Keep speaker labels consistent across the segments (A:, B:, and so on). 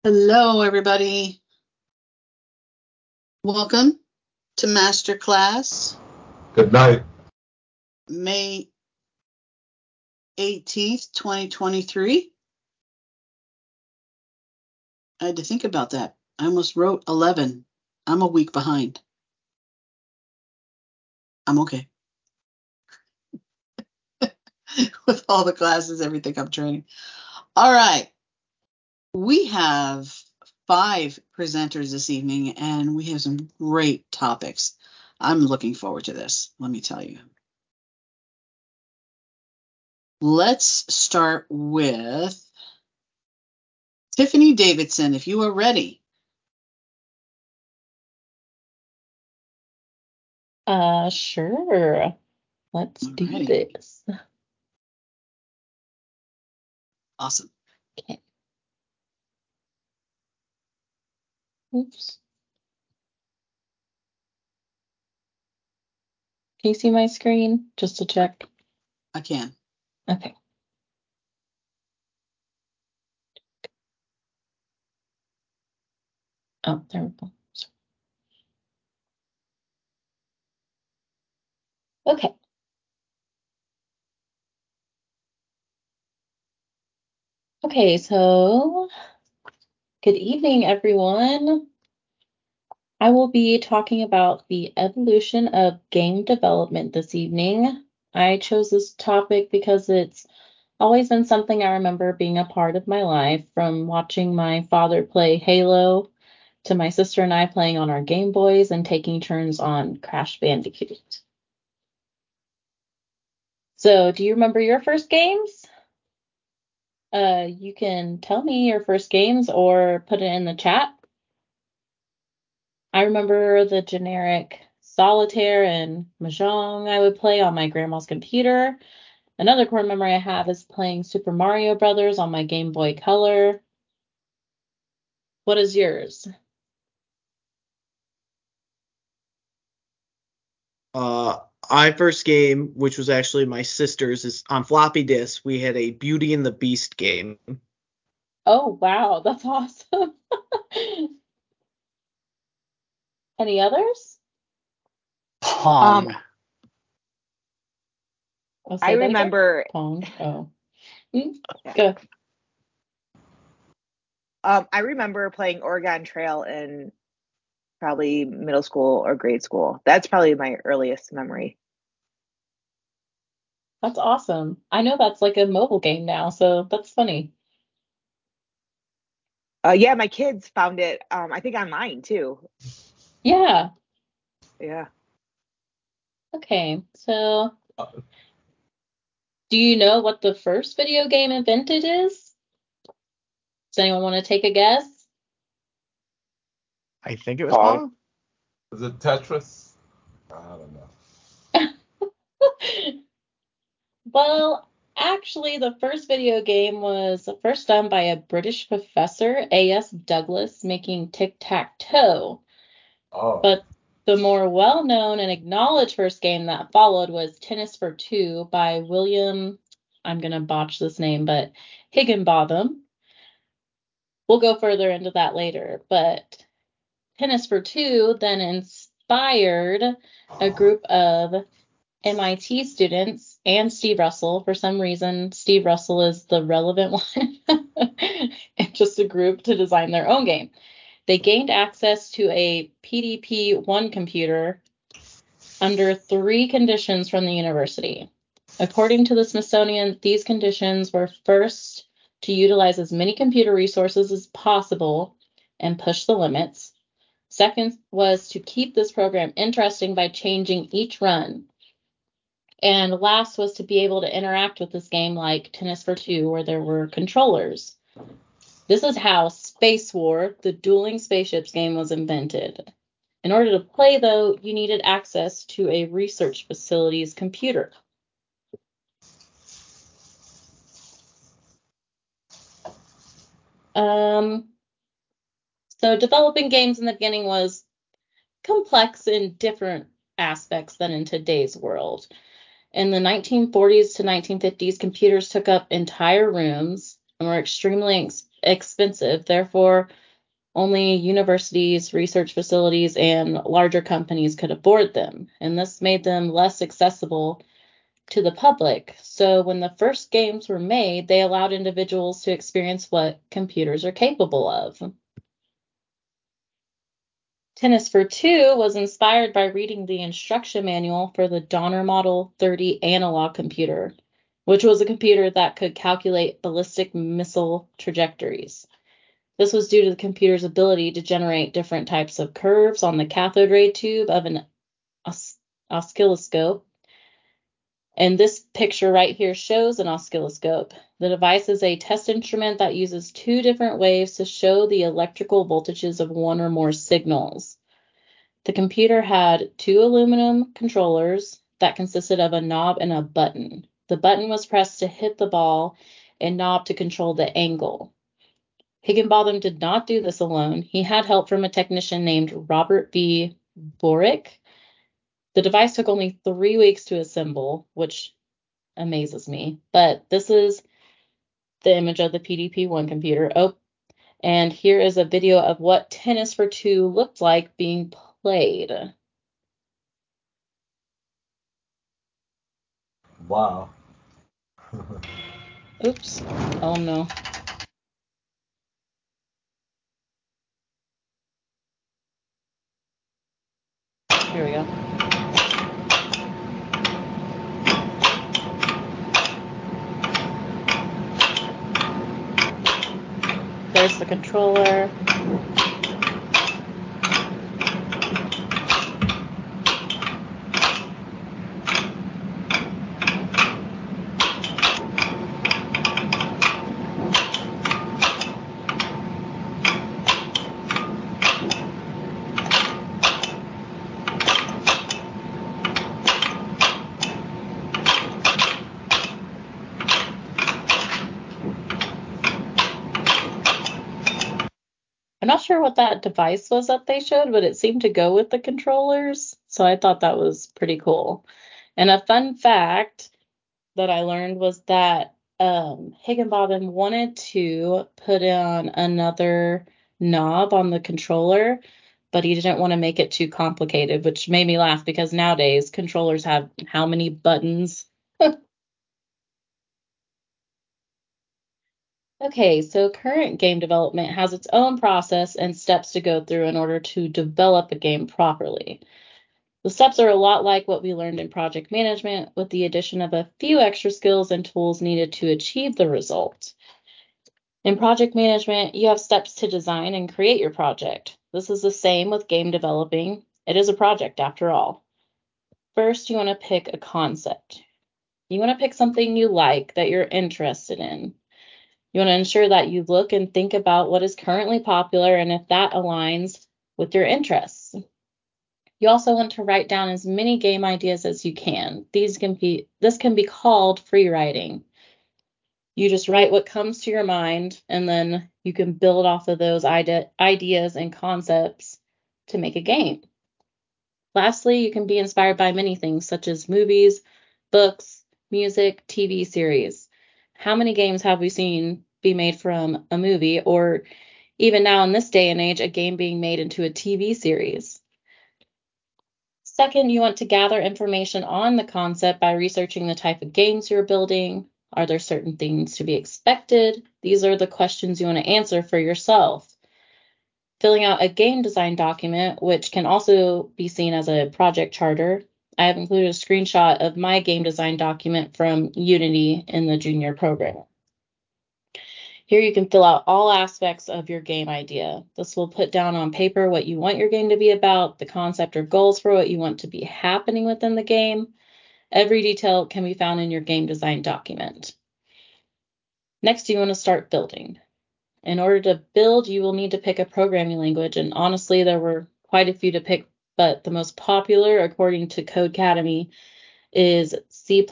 A: Hello, everybody. Welcome to Masterclass,
B: Good night.
A: May 18th, 2023. I had to think about that. I almost wrote 11. I'm a week behind. I'm okay. With all the classes, everything I'm training. All right. We have 5 presenters this evening, and we have some great topics. I'm looking forward to this, let me tell you. Let's start with Tiffany Davidson, if you are ready.
C: Sure. Let's do
A: Alrighty.
C: this.
A: Awesome.
C: Okay. Oops. Can you see my screen? Just to check.
A: I can.
C: Okay. Oh, there we go. Sorry. Okay. Okay, so good evening, everyone. I will be talking about the evolution of game development this evening. I chose this topic because it's always been something I remember being a part of my life, from watching my father play Halo to my sister and I playing on our Game Boys and taking turns on Crash Bandicoot. So, do you remember your first games? You can tell me your first games or put it in the chat. I remember the generic Solitaire and Mahjong I would play on my grandma's computer. Another core memory I have is playing Super Mario Brothers on my Game Boy Color. What is yours?
D: My first game, which was actually my sister's, is on floppy disk. We had a Beauty and the Beast game.
C: Oh, wow, that's awesome. Any others?
A: Pong.
E: I remember.
C: Pong. Oh.
E: Yeah.
C: Go.
E: I remember playing Oregon Trail in probably middle school or grade school. That's probably my earliest memory.
C: That's awesome. I know that's like a mobile game now, so that's funny.
E: Yeah, my kids found it. I think online too.
C: Yeah.
E: Yeah.
C: Okay. So, do you know what the first video game invented is? Does anyone want to take a guess?
D: I think it was
B: Pong.
D: Pong.
B: Is it Tetris? I don't know.
C: Well, actually, the first video game was first done by a British professor, A.S. Douglas, making tic-tac-toe.
B: Oh.
C: But the more well-known and acknowledged first game that followed was Tennis for Two by William, I'm going to botch this name, but Higginbotham. We'll go further into that later, but Tennis for Two then inspired a group of MIT students and Steve Russell. For some reason, Steve Russell is the relevant one, and just a group to design their own game. They gained access to a PDP-1 computer under 3 conditions from the university. According to the Smithsonian, these conditions were first, to utilize as many computer resources as possible and push the limits. Second was to keep this program interesting by changing each run. And last was to be able to interact with this game like Tennis for Two, where there were controllers. This is how Space War, the dueling spaceships game, was invented. In order to play, though, you needed access to a research facility's computer. So developing games in the beginning was complex in different aspects than in today's world. In the 1940s to 1950s, computers took up entire rooms and were extremely expensive. Therefore, only universities, research facilities, and larger companies could afford them, and this made them less accessible to the public. So when the first games were made, they allowed individuals to experience what computers are capable of. Tennis for Two was inspired by reading the instruction manual for the Donner Model 30 analog computer, which was a computer that could calculate ballistic missile trajectories. This was due to the computer's ability to generate different types of curves on the cathode ray tube of an oscilloscope. And this picture right here shows an oscilloscope. The device is a test instrument that uses two different waves to show the electrical voltages of one or more signals. The computer had two aluminum controllers that consisted of a knob and a button. The button was pressed to hit the ball and knob to control the angle. Higginbotham did not do this alone. He had help from a technician named Robert V. Borick. The device took only 3 weeks to assemble, which amazes me. But this is the image of the PDP-1 computer. Oh, and here is a video of what Tennis for Two looked like being played.
B: Wow.
C: Oops. Oh no. Here we go. There's the controller. I'm not sure what that device was that they showed, but it seemed to go with the controllers. So I thought that was pretty cool. And a fun fact that I learned was that Higginbotham wanted to put on another knob on the controller, but he didn't want to make it too complicated, which made me laugh because nowadays controllers have how many buttons? Okay, so current game development has its own process and steps to go through in order to develop a game properly. The steps are a lot like what we learned in project management, with the addition of a few extra skills and tools needed to achieve the result. In project management, you have steps to design and create your project. This is the same with game developing. It is a project after all. First, you want to pick a concept. You want to pick something you like that you're interested in. You want to ensure that you look and think about what is currently popular and if that aligns with your interests. You also want to write down as many game ideas as you can. This can be called free writing. You just write what comes to your mind, and then you can build off of those ideas and concepts to make a game. Lastly, you can be inspired by many things, such as movies, books, music, TV series. How many games have we seen be made from a movie, or even now in this day and age, a game being made into a TV series? Second, you want to gather information on the concept by researching the type of games you're building. Are there certain things to be expected? These are the questions you want to answer for yourself. Filling out a game design document, which can also be seen as a project charter. I have included a screenshot of my game design document from Unity in the junior program. Here you can fill out all aspects of your game idea. This will put down on paper what you want your game to be about, the concept or goals for what you want to be happening within the game. Every detail can be found in your game design document. Next, you want to start building. In order to build, you will need to pick a programming language, and honestly, there were quite a few to pick, but the most popular, according to Codecademy, is C++,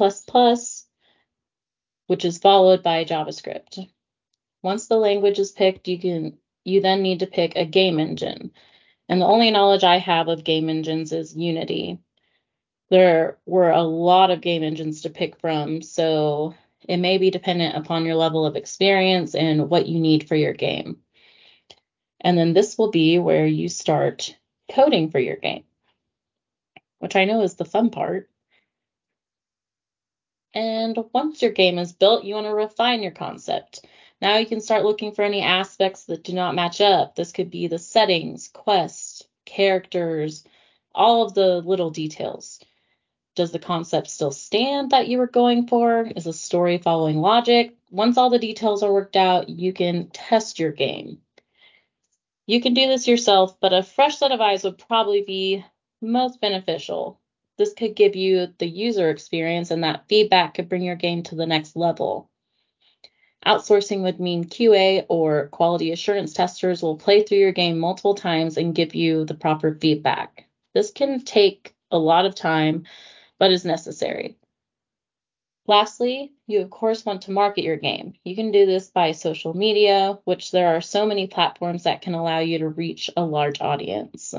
C: which is followed by JavaScript. Once the language is picked, you then need to pick a game engine. And the only knowledge I have of game engines is Unity. There were a lot of game engines to pick from, so It may be dependent upon your level of experience and what you need for your game. And then this will be where you start coding for your game, which I know is the fun part. And once your game is built, you want to refine your concept. Now you can start looking for any aspects that do not match up. This could be the settings, quests, characters, all of the little details. Does the concept still stand that you were going for? Is the story following logic? Once all the details are worked out, you can test your game. You can do this yourself, but a fresh set of eyes would probably be most beneficial. This could give you the user experience, and that feedback could bring your game to the next level. Outsourcing would mean QA or quality assurance testers will play through your game multiple times and give you the proper feedback. This can take a lot of time, but is necessary. Lastly, you of course want to market your game. You can do this by social media, which there are so many platforms that can allow you to reach a large audience.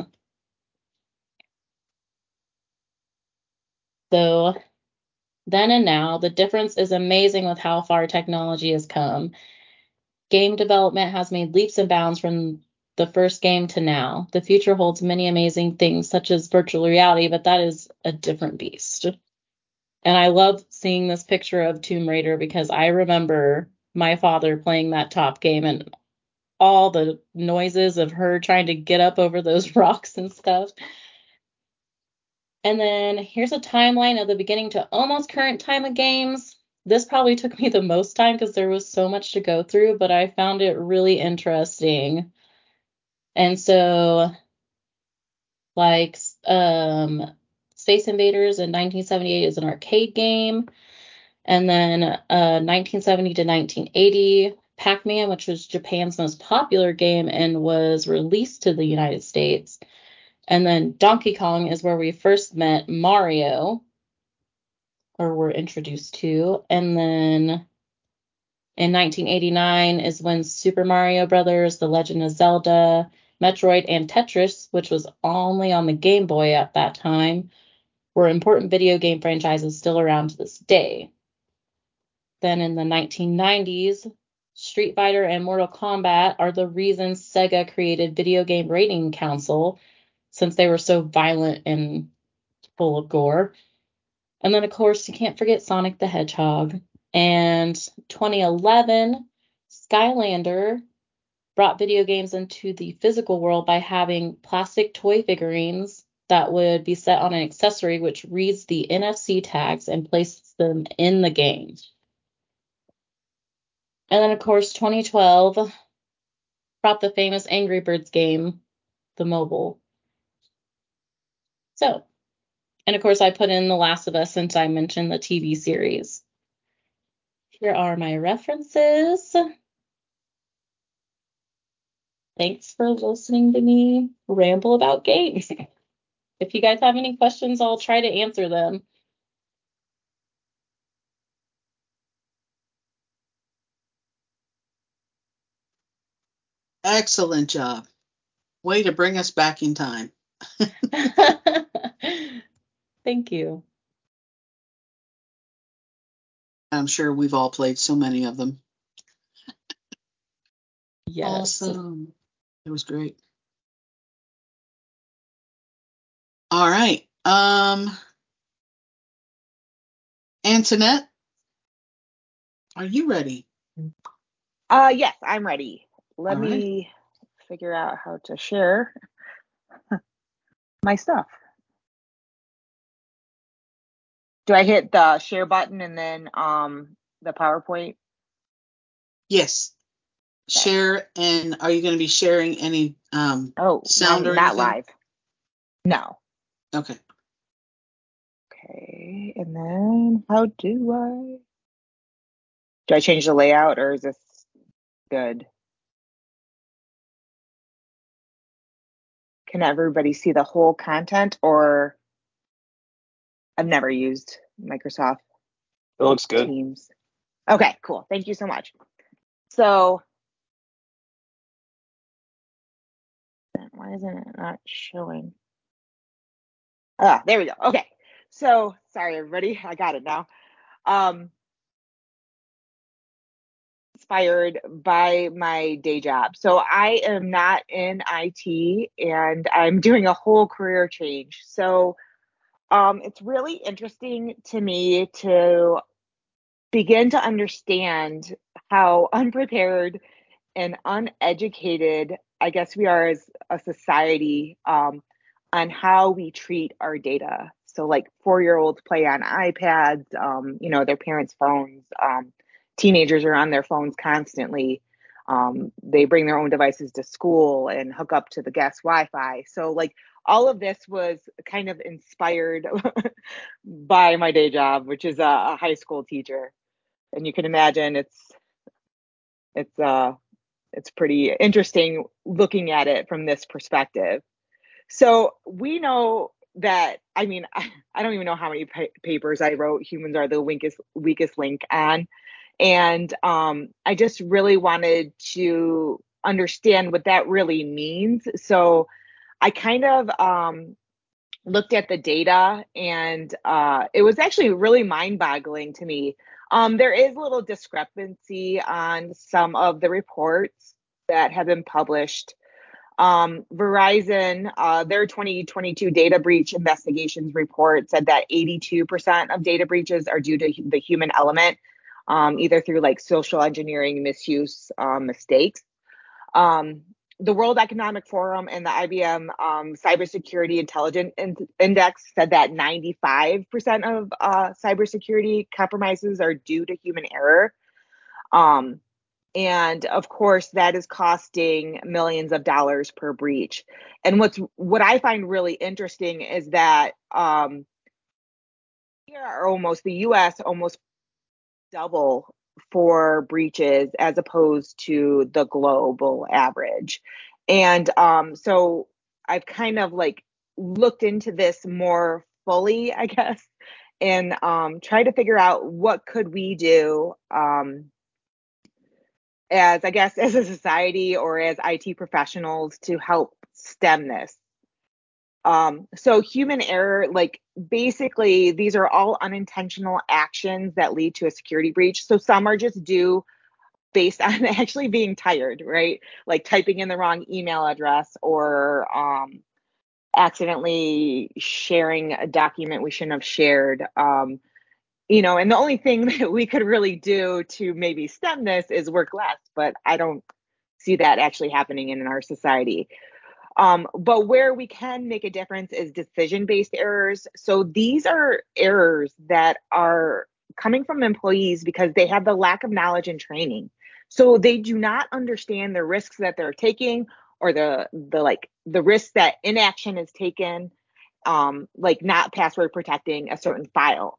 C: So then and now, the difference is amazing with how far technology has come. Game development has made leaps and bounds from the first game to now. The future holds many amazing things, such as virtual reality, but that is a different beast. And I love seeing this picture of Tomb Raider because I remember my father playing that top game and all the noises of her trying to get up over those rocks and stuff. And then here's a timeline of the beginning to almost current time of games. This probably took me the most time because there was so much to go through, but I found it really interesting. And so, like, Space Invaders in 1978 is an arcade game. And then 1970 to 1980, Pac-Man, which was Japan's most popular game and was released to the United States. And then Donkey Kong is where we first met Mario, or were introduced to. And then in 1989 is when Super Mario Brothers, The Legend of Zelda, Metroid, and Tetris, which was only on the Game Boy at that time, were important video game franchises still around to this day. Then in the 1990s, Street Fighter and Mortal Kombat are the reasons Sega created Video Game Rating Council, since they were so violent and full of gore. And then, of course, you can't forget Sonic the Hedgehog. And 2011, Skylander brought video games into the physical world by having plastic toy figurines that would be set on an accessory which reads the NFC tags and places them in the game. And then, of course, 2012 brought the famous Angry Birds game, the mobile. So, and of course, I put in The Last of Us since I mentioned the TV series. Here are my references. Thanks for listening to me ramble about games. If you guys have any questions, I'll try to answer them.
A: Excellent job. Way to bring us back in time.
C: Thank you.
A: I'm sure we've all played so many of them.
C: Yes.
A: Awesome. It was great. All right. Antoinette, are you ready?
E: Yes, I'm ready. Let
A: All right.
E: me figure out how to share my stuff. Do I hit the share button and then the PowerPoint?
A: Yes. Share, and are you going to be sharing any sound or
E: not
A: anything?
E: live. No.
A: Okay.
E: Okay, and then how do I change the layout, or is this good? Can everybody see the whole content, or I've never used Microsoft
D: It looks good.
E: Teams. Okay, cool. Thank you so much. So, why isn't it not showing? There we go. Okay. So, sorry everybody, I got it now. inspired by my day job. So I am not in IT and I'm doing a whole career change. So it's really interesting to me to begin to understand how unprepared and uneducated, I guess, we are as a society on how we treat our data. So, like 4-year-olds play on iPads, their parents' phones. Teenagers are on their phones constantly. They bring their own devices to school and hook up to the guest Wi-Fi. So, like, all of this was kind of inspired by my day job, which is a high school teacher. And you can imagine it's pretty interesting looking at it from this perspective. So we know that, I mean, I don't even know how many papers I wrote, humans are the weakest link on. And I just really wanted to understand what that really means. So I kind of looked at the data, and it was actually really mind-boggling to me. There is a little discrepancy on some of the reports that have been published. Verizon, their 2022 data breach investigations report said that 82% of data breaches are due to the human element, either through like social engineering, misuse, mistakes. The World Economic Forum and the IBM Cybersecurity Intelligence Index said that 95% of cybersecurity compromises are due to human error. And of course, that is costing millions of dollars per breach. And what I find really interesting is that the US almost double for breaches as opposed to the global average. And so I've kind of like looked into this more fully, I guess, and try to figure out what could we do as a society or as IT professionals to help stem this. So human error, like basically these are all unintentional actions that lead to a security breach. So some are just due based on actually being tired, right? Like typing in the wrong email address or accidentally sharing a document we shouldn't have shared. And the only thing that we could really do to maybe stem this is work less, but I don't see that actually happening in our society. But where we can make a difference is decision-based errors. So these are errors that are coming from employees because they have the lack of knowledge and training. So they do not understand the risks that they're taking or the risks that inaction is taken, like not password protecting a certain file.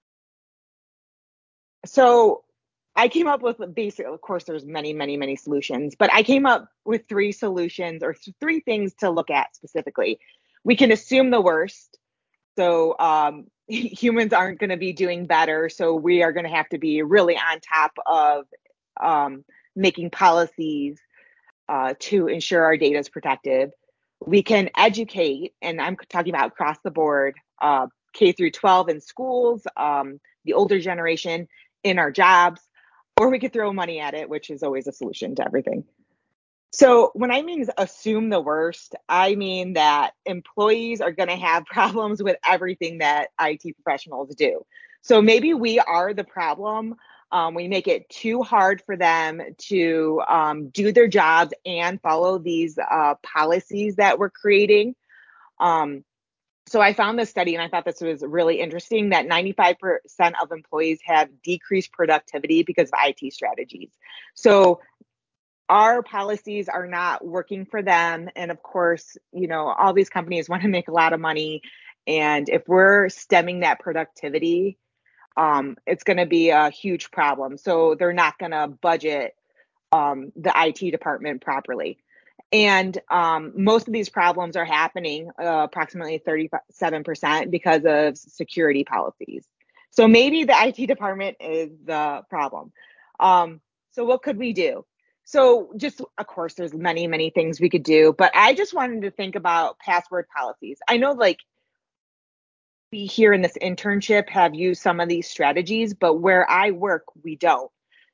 E: So I came up with of course, there's many solutions, but I came up with 3 solutions or 3 things to look at specifically. We can assume the worst. So humans aren't going to be doing better. So we are going to have to be really on top of making policies to ensure our data is protected. We can educate, and I'm talking about across the board, K through 12 in schools, the older generation in our jobs, or we could throw money at it, which is always a solution to everything. So when I mean assume the worst, I mean that employees are going to have problems with everything that IT professionals do. So maybe we are the problem. We make it too hard for them to do their jobs and follow these policies that we're creating. So I found this study and I thought this was really interesting that 95% of employees have decreased productivity because of IT strategies. So our policies are not working for them. And of course, all these companies want to make a lot of money. And if we're stemming that productivity, it's going to be a huge problem. So they're not going to budget the IT department properly. And most of these problems are happening, approximately 37%, because of security policies. So maybe the IT department is the problem. So what could we do? So just, of course, there's many things we could do, but I just wanted to think about password policies. I know like we here in this internship have used some of these strategies, but where I work, we don't.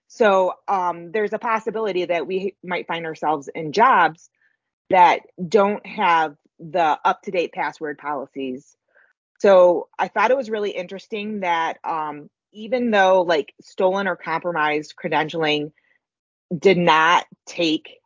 E: So there's a possibility that we might find ourselves in jobs that don't have the up-to-date password policies. So I thought it was really interesting that even though like stolen or compromised credentialing did not take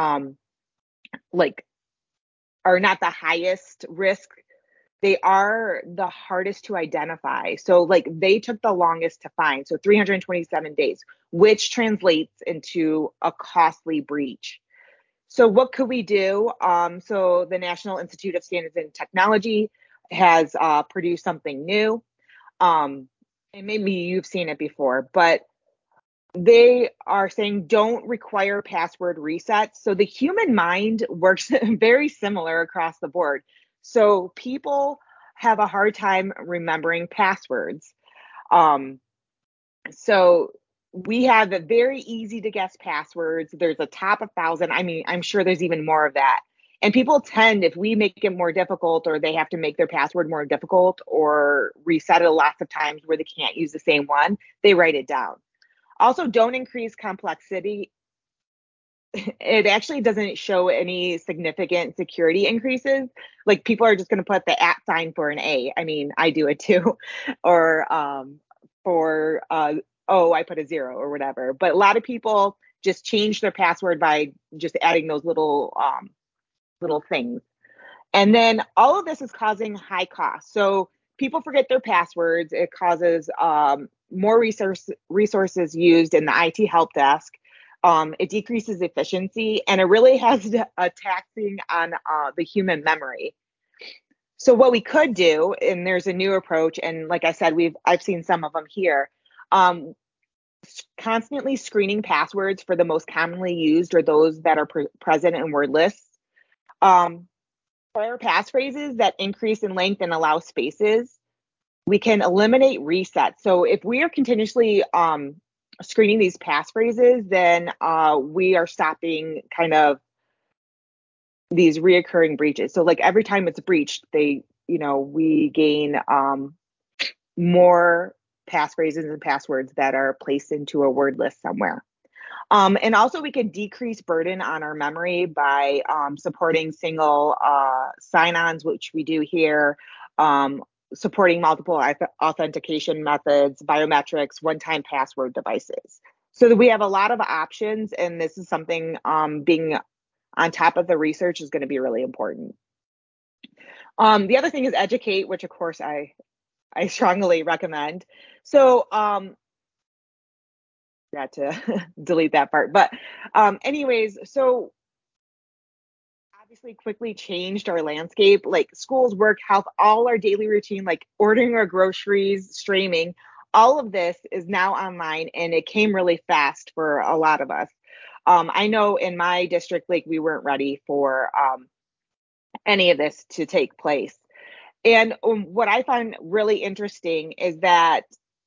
E: like are not the highest risk, they are the hardest to identify. So like they took the longest to find. So 327 days, which translates into a costly breach. So what could we do? So the National Institute of Standards and Technology has produced something new. And maybe you've seen it before, but they are saying don't require password resets. So the human mind works very similar across the board. So people have a hard time remembering passwords. So we have the very easy to guess passwords. There's a top 1,000. I mean, I'm sure there's even more of that. And people tend, if we make it more difficult or they have to make their password more difficult or reset it lots of times where they can't use the same one, they write it down. Also, don't increase complexity. It actually doesn't show any significant security increases. Like people are just going to put the @ sign for an A. I mean, I do it too. Or for I put a 0 or whatever. But a lot of people just change their password by just adding those little things. And then all of this is causing high costs. So people forget their passwords. It causes more resources used in the IT help desk. It decreases efficiency, and it really has a taxing on the human memory. So what we could do, and there's a new approach, and like I said, I've seen some of them here. Constantly screening passwords for the most commonly used or those that are present in word lists. For passphrases that increase in length and allow spaces, we can eliminate resets. So if we are continuously screening these passphrases, then we are stopping kind of these reoccurring breaches. So like every time it's breached, we gain more passphrases and passwords that are placed into a word list somewhere. And also we could decrease burden on our memory by supporting single sign-ons, which we do here, supporting multiple authentication methods, biometrics, one-time password devices. So that we have a lot of options, and this is something being on top of the research is going to be really important. The other thing is educate, which of course I strongly recommend. So got to delete that part. But anyways, so obviously quickly changed our landscape, like schools, work, health, all our daily routine, like ordering our groceries, streaming, all of this is now online, and it came really fast for a lot of us. I know in my district, like we weren't ready for any of this to take place. And what I find really interesting is that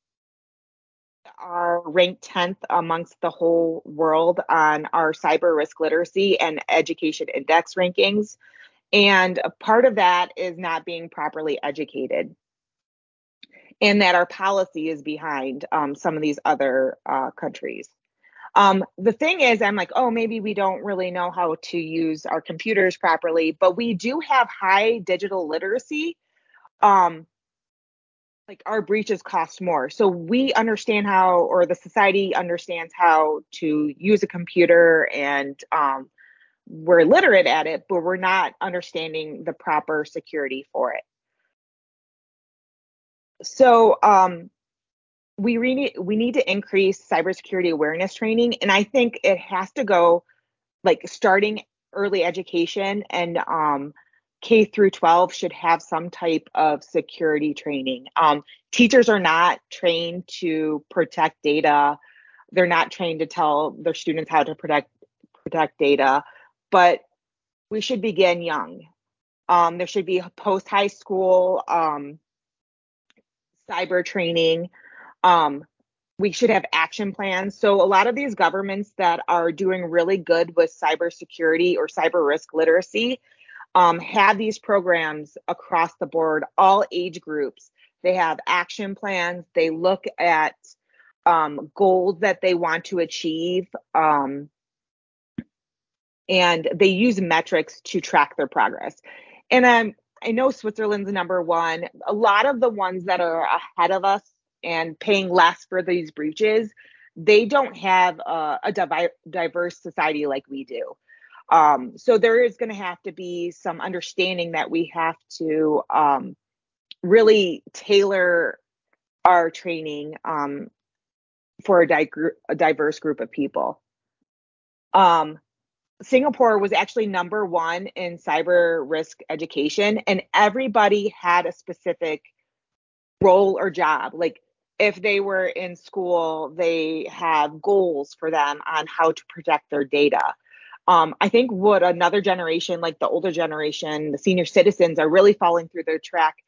E: are ranked 10th amongst the whole world on our cyber risk literacy and education index rankings. And a part of that is not being properly educated, and that our policy is behind some of these other countries. The thing is, I'm like, oh, maybe we don't really know how to use our computers properly, but we do have high digital literacy. Like our breaches cost more. So we understand how, or the society understands how to use a computer, and we're literate at it, but we're not understanding the proper security for it. So we need to increase cybersecurity awareness training. And I think it has to go like starting early education, and K through 12 should have some type of security training. Teachers are not trained to protect data. They're not trained to tell their students how to protect data, but we should begin young. There should be post high school cyber training. We should have action plans. So a lot of these governments that are doing really good with cybersecurity or cyber risk literacy have these programs across the board, all age groups. They have action plans. They look at goals that they want to achieve. And they use metrics to track their progress. And I know Switzerland's number one. A lot of the ones that are ahead of us and paying less for these breaches, they don't have a diverse society like we do. So there is going to have to be some understanding that we have to really tailor our training for a diverse group of people. Singapore was actually number one in cyber risk education, and everybody had a specific role or job. Like if they were in school, they have goals for them on how to protect their data. I think what another generation, like the older generation, the senior citizens, are really falling through the crack.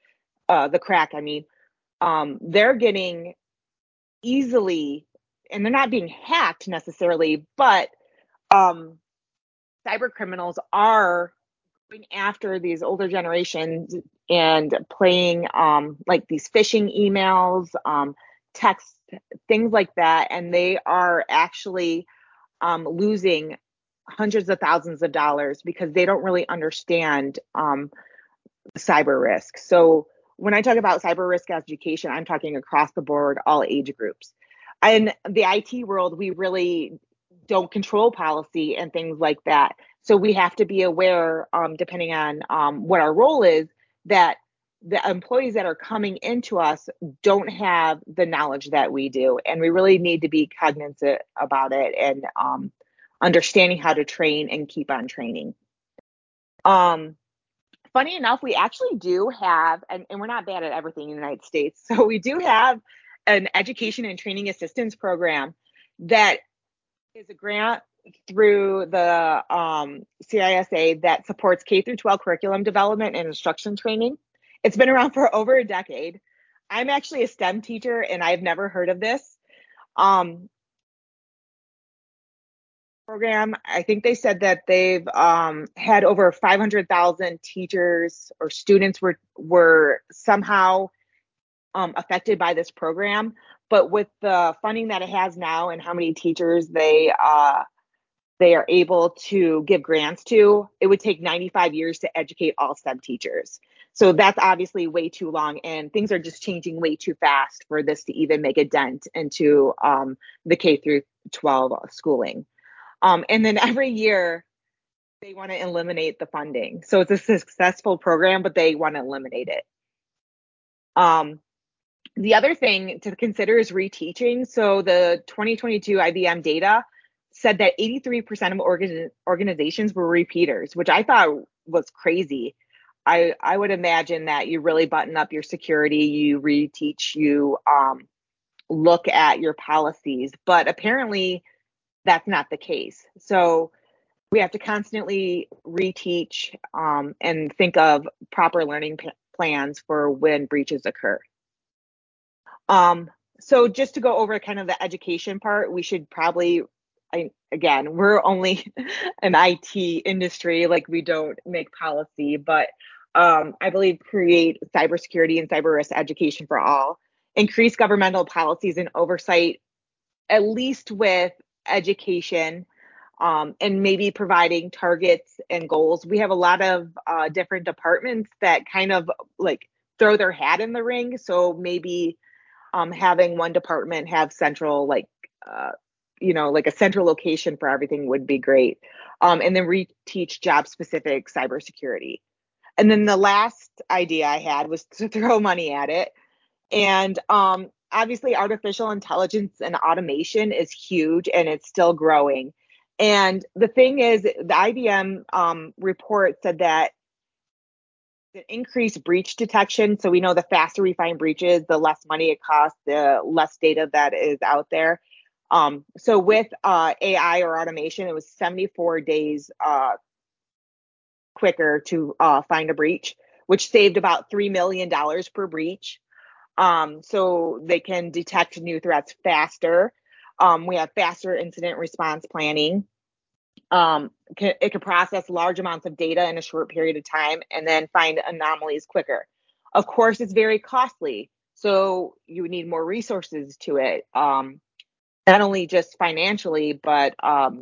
E: They're getting easily, and they're not being hacked necessarily, but cyber criminals are going after these older generations and playing like these phishing emails, text, things like that. And they are actually losing hundreds of thousands of dollars because they don't really understand cyber risk. So when I talk about cyber risk education, I'm talking across the board, all age groups. In the IT world, we really don't control policy and things like that. So we have to be aware, depending on what our role is, that the employees that are coming into us don't have the knowledge that we do. And we really need to be cognizant about it and understanding how to train and keep on training. Funny enough, we actually do have, and we're not bad at everything in the United States, so we do have an education and training assistance program that is a grant through the CISA that supports K through 12 curriculum development and instruction training. It's been around for over a decade. I'm actually a STEM teacher, and I've never heard of this program. I think they said that they've had over 500,000 teachers or students were somehow affected by this program. But with the funding that it has now and how many teachers they are able to give grants to, it would take 95 years to educate all STEM teachers. So that's obviously way too long, and things are just changing way too fast for this to even make a dent into the K through 12 schooling. And then every year they want to eliminate the funding. So it's a successful program, but they want to eliminate it. The other thing to consider is reteaching. So the 2022 IBM data said that 83% of organizations were repeaters, which I thought was crazy. I would imagine that you really button up your security, you reteach, you look at your policies, but apparently that's not the case. So we have to constantly reteach and think of proper learning plans for when breaches occur. So just to go over kind of the education part, we should probably, again, we're only an IT industry, like we don't make policy, but I believe create cybersecurity and cyber risk education for all, increase governmental policies and oversight, at least with education, and maybe providing targets and goals. We have a lot of different departments that kind of like throw their hat in the ring. So maybe having one department have central, like a central location for everything would be great. And then reteach job specific cybersecurity. And then the last idea I had was to throw money at it. And obviously artificial intelligence and automation is huge, and it's still growing. And the thing is, the IBM report said that the increased breach detection. So we know the faster we find breaches, the less money it costs, the less data that is out there. So with AI or automation, it was 74 days quicker to find a breach, which saved about $3 million per breach. So they can detect new threats faster. We have faster incident response planning. It can process large amounts of data in a short period of time and then find anomalies quicker. Of course, it's very costly, so you would need more resources to it. not only just financially, but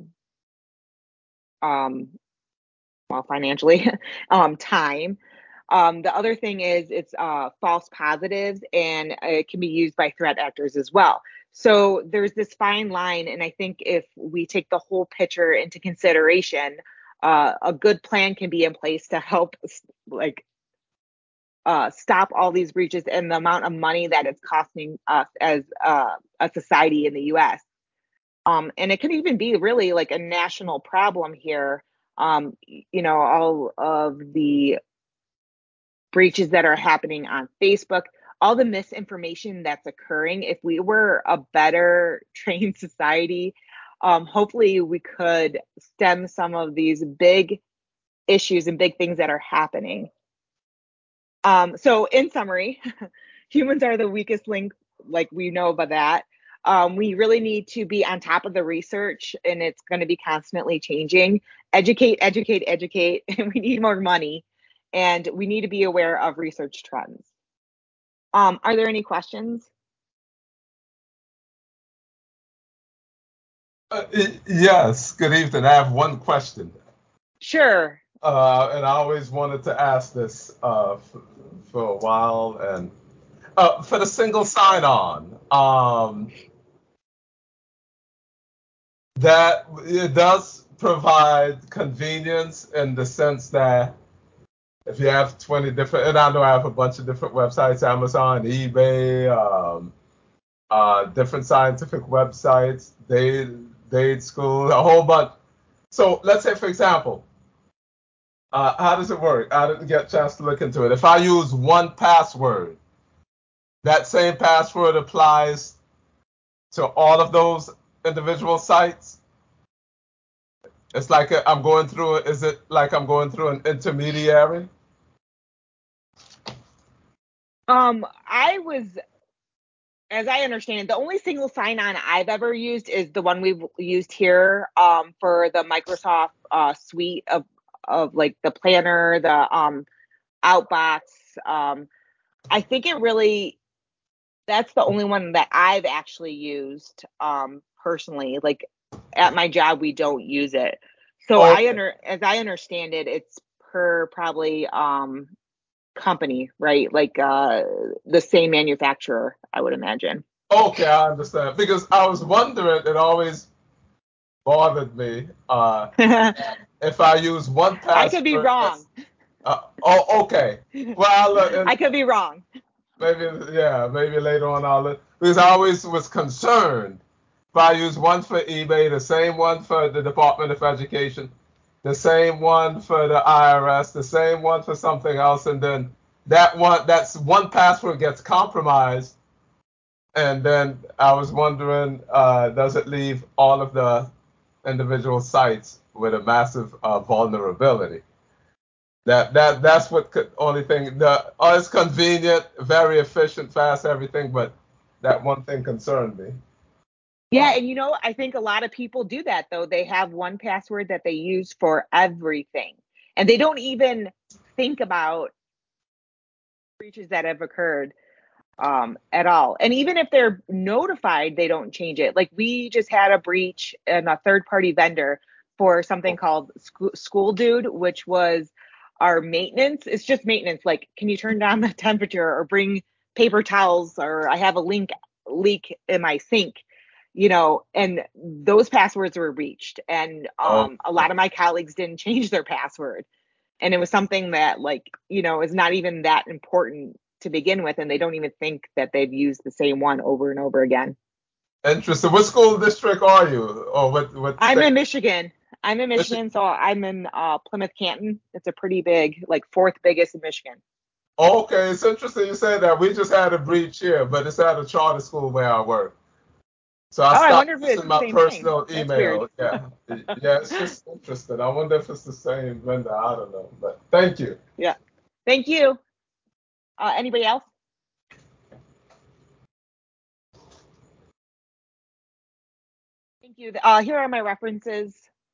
E: well, financially, time. The other thing is it's false positives, and it can be used by threat actors as well. So there's this fine line, and I think if we take the whole picture into consideration, a good plan can be in place to help like stop all these breaches and the amount of money that it's costing us as a society in the U.S. And it could even be really like a national problem here. All of the breaches that are happening on Facebook, all the misinformation that's occurring. If we were a better trained society, hopefully we could stem some of these big issues and big things that are happening. So in summary, humans are the weakest link, like we know about that. We really need to be on top of the research, and it's going to be constantly changing. Educate, educate, educate, and we need more money, and we need to be aware of research trends. Are there any questions?
B: Yes, good evening. I have one question.
E: Sure.
B: And I always wanted to ask this for a while. And for the single sign-on, that it does provide convenience in the sense that if you have 20 different, and I know I have a bunch of different websites, Amazon, eBay, different scientific websites, Dade School, a whole bunch. So let's say, for example, how does it work? I didn't get a chance to look into it. If I use one password, that same password applies to all of those individual sites? It's like I'm going through, is it like I'm going through an intermediary?
E: As I understand, the only single sign-on I've ever used is the one we've used here for the Microsoft suite of like the planner, the Outbox. I think that's the only one that I've actually used personally. Like at my job, we don't use it. So as I understand it, it's per probably company, right? Like the same manufacturer, I would imagine.
B: Okay, I understand. Because I was wondering, it always bothered me if I use one password.
E: I could be wrong.
B: Okay. Well,
E: I could be wrong.
B: Maybe later on I'll look. Because I always was concerned if I use one for eBay, the same one for the Department of Education, the same one for the IRS, the same one for something else, and then that's one password gets compromised, and then I was wondering, does it leave all of the individual sites with a massive vulnerability? That's what only thing. It's convenient, very efficient, fast, everything, but that one thing concerned me.
E: Yeah, and I think a lot of people do that though. They have one password that they use for everything, and they don't even think about breaches that have occurred at all. And even if they're notified, they don't change it. Like we just had a breach in a third-party vendor for something called School Dude, which was our maintenance. It's just maintenance. Like, can you turn down the temperature or bring paper towels, or I have a leak in my sink, and those passwords were breached. And a lot of my colleagues didn't change their password. And it was something that is not even that important to begin with, and they don't even think that they've used the same one over and over again.
B: Interesting. What school district are you? Or what
E: I'm in Michigan. So I'm in Plymouth Canton. It's a pretty big, like fourth biggest in Michigan.
B: Okay, it's interesting you say that. We just had a breach here, but it's at a charter school where I work. So I
E: wonder if it's
B: using
E: the
B: my
E: same
B: personal
E: thing.
B: email. Yeah, it's just interesting. I wonder if it's the same vendor. I don't know, but thank you.
E: Yeah, thank you. Anybody else? Thank you. Here are my references.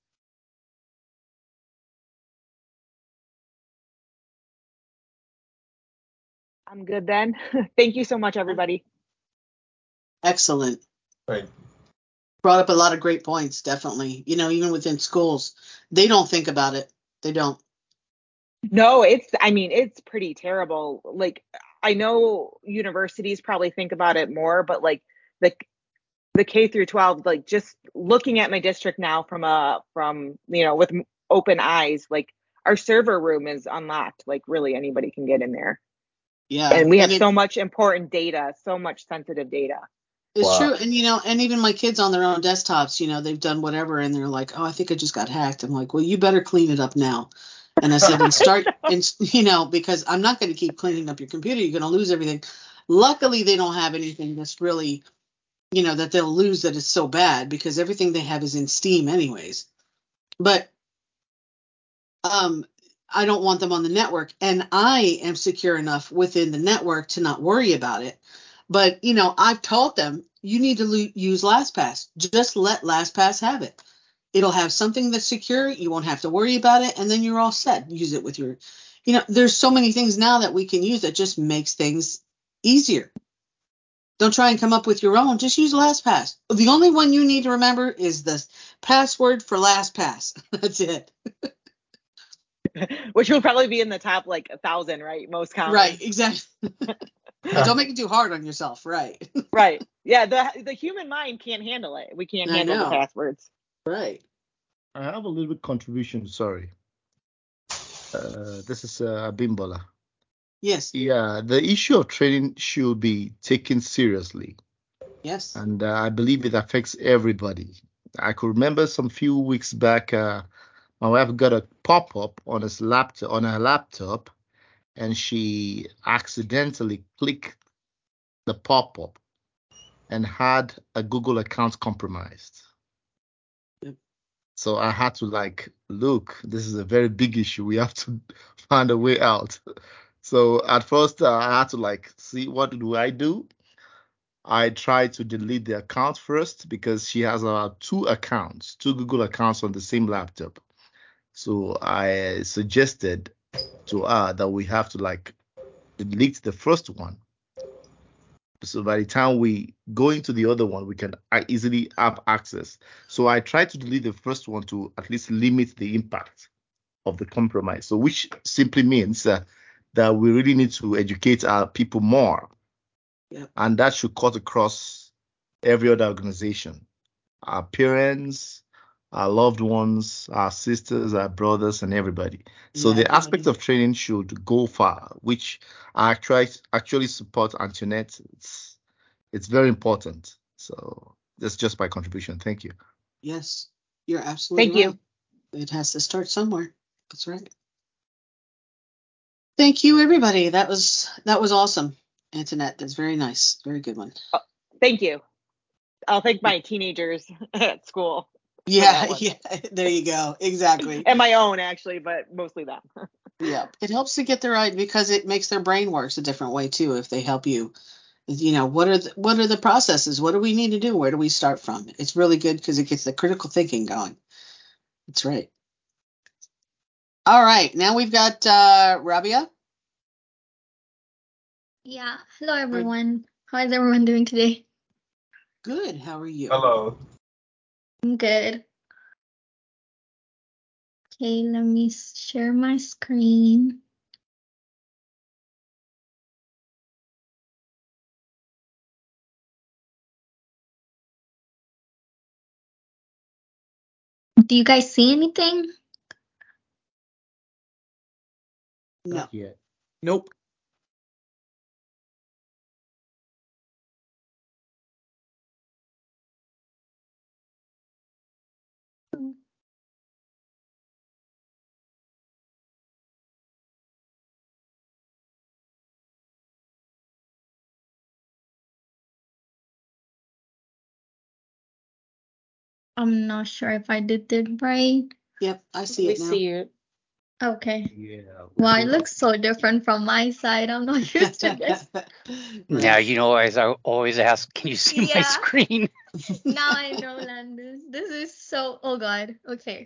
E: I'm good then. Thank you so much, everybody.
A: Excellent.
B: Thank you.
A: Brought up a lot of great points, definitely. Even within schools, they don't think about it. They don't.
E: No, it's pretty terrible. Like, I know universities probably think about it more, but like the the K through 12, like just looking at my district now from with open eyes, like our server room is unlocked. Like really anybody can get in there.
A: Yeah.
E: And we
A: And
E: have so much important data, so much sensitive data.
A: it's
B: Wow.
A: true. And even my kids on their own desktops, they've done whatever and they're like, oh, I think I just got hacked. I'm like, well, you better clean it up now. And I said, because I'm not going to keep cleaning up your computer. You're going to lose everything. Luckily, they don't have anything that's really, that they'll lose that is so bad because everything they have is in Steam anyways. But I don't want them on the network. And I am secure enough within the network to not worry about it. But, I've told them you need to use LastPass. Just let LastPass have it. It'll have something that's secure. You won't have to worry about it. And then you're all set. Use it with your, there's so many things now that we can use that just makes things easier. Don't try and come up with your own. Just use LastPass. The only one you need to remember is the password for LastPass. That's it.
E: Which will probably be in the top like 1,000, right? Most common.
A: Right, exactly. Don't make it too hard on yourself, right?
E: Right. Yeah, the human mind can't handle it. We can't
A: I
E: handle the
A: know.
E: passwords.
A: Right.
F: I have a little bit contribution. Sorry. This is Bimbola.
A: Yes.
F: Yeah, the issue of training should be taken seriously,
A: Yes.
F: and I believe it affects everybody. I could remember some few weeks back, my wife got a pop-up on her laptop, and she accidentally clicked the pop-up and had a Google account compromised.
A: Yep.
F: So I had to look, this is a very big issue. We have to find a way out. So at first I had to see what do I do? I tried to delete the account first because she has two Google accounts on the same laptop. So I suggested to her that we have to delete the first one. So by the time we go into the other one, we can easily have access. So I tried to delete the first one to at least limit the impact of the compromise. So which simply means that we really need to educate our people more.
A: Yep.
F: And that should cut across every other organization. Our parents, our loved ones, our sisters, our brothers, and everybody. So
A: Yeah,
F: the
A: everybody.
F: aspect of training should go far, which I actually support Antoinette. It's very important. So that's just my contribution. Thank you.
A: Yes, you're absolutely
E: Thank
A: right.
E: you.
A: It has to start somewhere. That's right. Thank you, everybody. That was awesome, Antoinette. That's very nice. Very good one.
E: Thank you. I'll thank my teenagers at school.
A: Yeah, yeah. There you go. Exactly.
E: And my own, actually, but mostly them.
A: Yeah, it helps to get their right because it makes their brain works a different way too. If they help you, what are the processes? What do we need to do? Where do we start from? It's really good because it gets the critical thinking going. That's right. All right, now we've got Rabia.
G: Yeah. Hello, everyone. How is everyone doing today?
A: Good. How are you?
B: Hello.
G: I'm good. Okay, let me share my screen. Do you guys see anything?
A: No.
F: Not yet.
D: Nope.
G: I'm not sure if I did it right.
A: Yep, I see
C: We
A: it now.
C: see you.
G: Okay.
F: Yeah.
G: Wow, it looks so different from my side. I'm not used to this.
H: Now,
A: Right.
H: as I always ask, can you see my
G: Yeah.
H: screen?
G: Now I know, Landis. This is so. Oh God. Okay.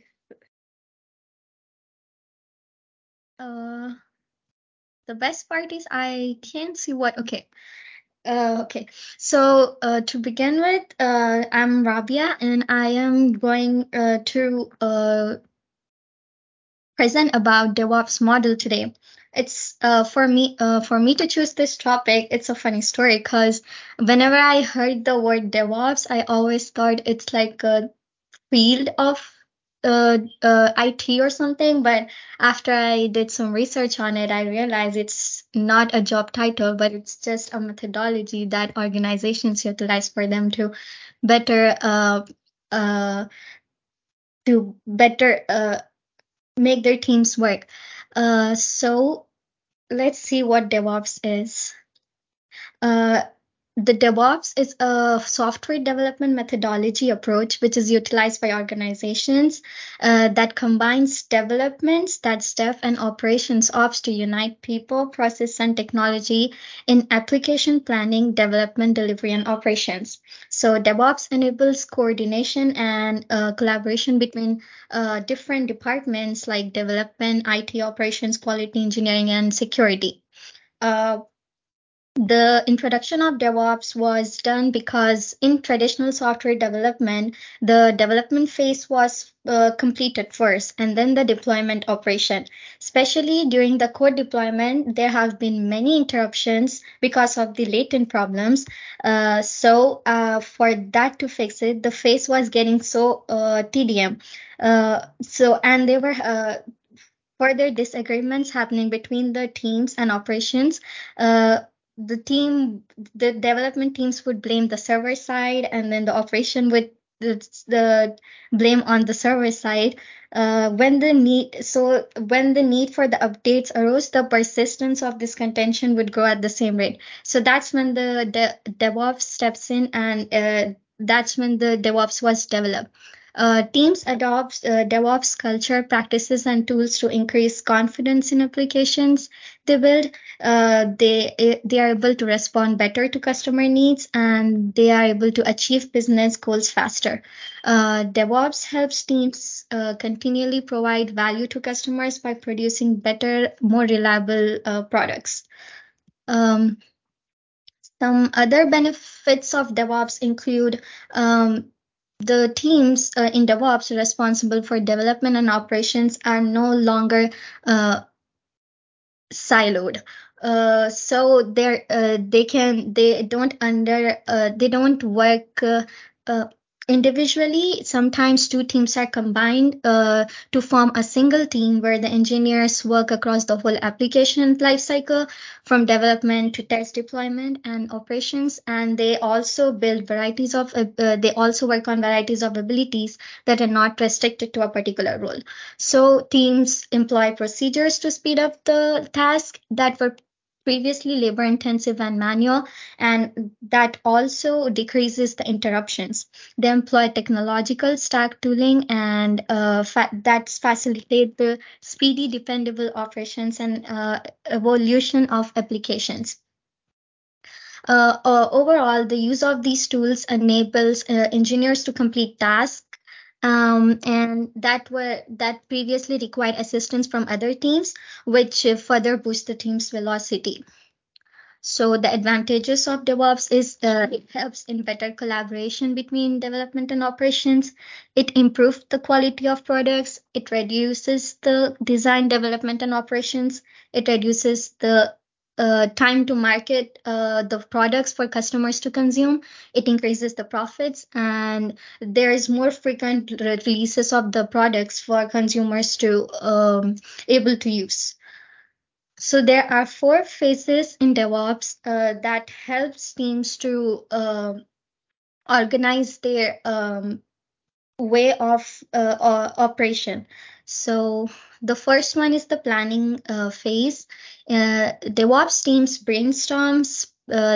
G: The best part is I can't see what. Okay. Okay. So to begin with, I'm Rabia, and I am going to present about DevOps model today. It's for me to choose this topic. It's a funny story because whenever I heard the word DevOps, I always thought it's like a field of IT or something. But after I did some research on it, I realized it's not a job title, but it's just a methodology that organizations utilize for them to better uh, make their teams work. So let's see what DevOps is. Uh, the DevOps is a software development methodology approach which is utilized by organizations that combines developments, that's dev, and operations ops to unite people, process, and technology in application planning, development, delivery, and operations. So DevOps enables coordination and collaboration between different departments like development, IT operations, quality engineering, and security. The introduction of DevOps was done because in traditional software development, the development phase was completed first and then the deployment operation. Especially during the code deployment, there have been many interruptions because of the latent problems. For that to fix it, the phase was getting so tedium. And there were further disagreements happening between the teams and operations. Uh, the development teams would blame the server side, and then the operation would the blame on the server side. When the need for the updates arose, the persistence of this contention would grow at the same rate. So that's when the DevOps steps in, and that's when the DevOps was developed. Teams adopt DevOps culture, practices, and tools to increase confidence in applications they build. They are able to respond better to customer needs, and they are able to achieve business goals faster. DevOps helps teams continually provide value to customers by producing better, more reliable products. Um, some other benefits of DevOps include the teams in DevOps responsible for development and operations are no longer siloed. They don't work individually. Sometimes two teams are combined to form a single team where the engineers work across the whole application lifecycle from development to test deployment and operations. And they also they also work on varieties of abilities that are not restricted to a particular role. So teams employ procedures to speed up the task that were previously labor intensive and manual, and that also decreases the interruptions. They employ technological stack tooling and that facilitate the speedy, dependable operations and evolution of applications. Overall, the use of these tools enables engineers to complete tasks and that previously required assistance from other teams, which further boost the team's velocity. So the advantages of DevOps is it helps in better collaboration between development and operations. It improves the quality of products. It reduces the design, development, and operations. It reduces the time to market the products for customers to consume. It increases the profits, and there is more frequent releases of the products for consumers to able to use. So there are 4 phases in DevOps that helps teams to organize their way of operation. So the first one is the planning phase. DevOps teams brainstorms,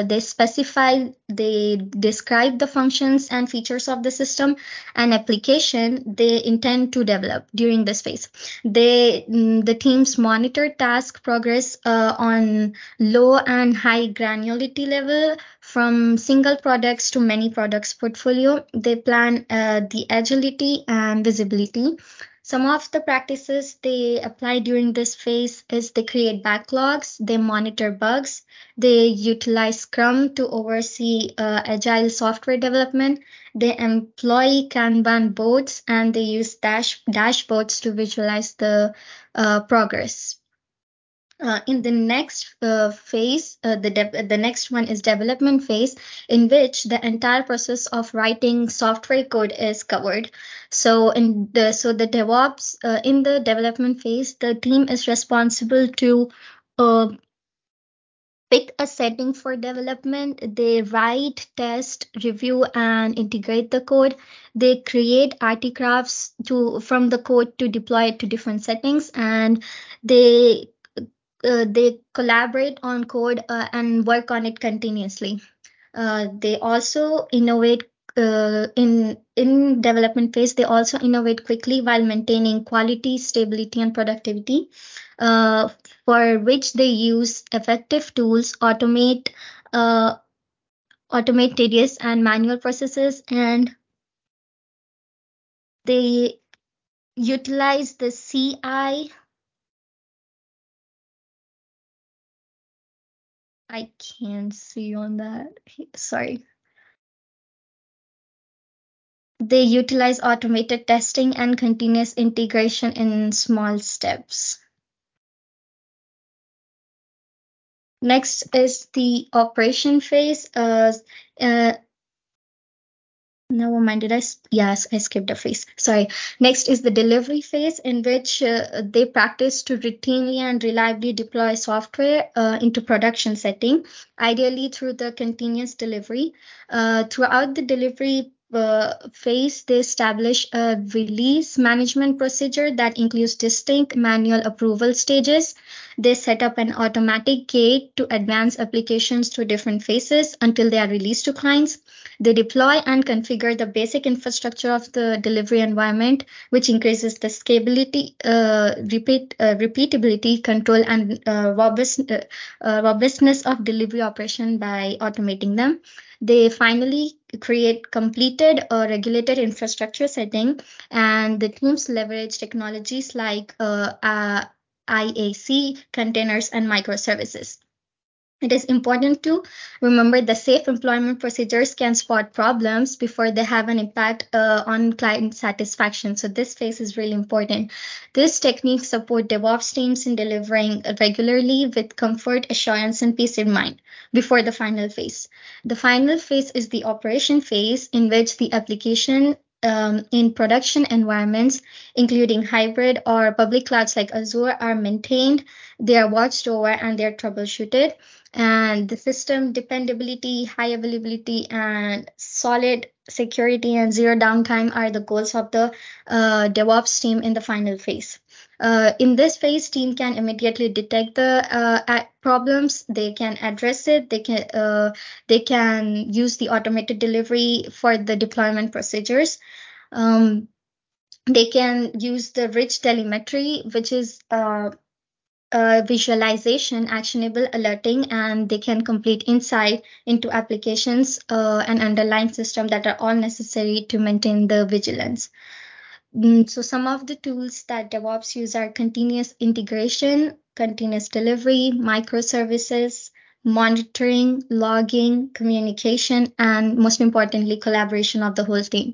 G: they describe the functions and features of the system and application they intend to develop during this phase. The teams monitor task progress on low and high granularity level from single products to many products portfolio. They plan the agility and visibility. Some of the practices they apply during this phase is they create backlogs, they monitor bugs, they utilize Scrum to oversee agile software development, they employ Kanban boards, and they use dashboards to visualize the progress. In the next phase, the next one is development phase, in which the entire process of writing software code is covered. So the DevOps in the development phase, the team is responsible to uh, pick a setting for development. They write, test, review, and integrate the code. They create artifacts from the code to deploy it to different settings, and they collaborate on code and work on it continuously. They also innovate in development phase. They also innovate quickly while maintaining quality, stability, and productivity, uh, for which they use effective tools, automate tedious and manual processes, and they utilize the CI. I can't see on that. Sorry. They utilize automated testing and continuous integration in small steps. Next is the operation phase. Never mind, yes, I skipped a phase. Sorry. Next is the delivery phase, in which they practice to routinely and reliably deploy software into production setting, ideally through the continuous delivery. Throughout the delivery phase, they establish a release management procedure that includes distinct manual approval stages. They set up an automatic gate to advance applications through different phases until they are released to clients. They deploy and configure the basic infrastructure of the delivery environment, which increases the scalability, repeatability, control, and robustness of delivery operation by automating them. They finally create completed or regulated infrastructure setting, and the teams leverage technologies like IAC, containers, and microservices. It is important to remember the safe employment procedures can spot problems before they have an impact on client satisfaction. So this phase is really important. This technique support DevOps teams in delivering regularly with comfort, assurance, and peace in mind before the final phase. The final phase is the operation phase, in which the application in production environments, including hybrid or public clouds like Azure, are maintained, they are watched over, and they are troubleshooted. And the system dependability, high availability, and solid security and zero downtime are the goals of the DevOps team in the final phase. In this phase, team can immediately detect the problems. They can address it. They can use the automated delivery for the deployment procedures. They can use the rich telemetry, which is visualization, actionable alerting, and they can complete insight into applications and underlying system that are all necessary to maintain the vigilance. So some of the tools that DevOps use are continuous integration, continuous delivery, microservices, monitoring, logging, communication, and most importantly, collaboration of the whole team.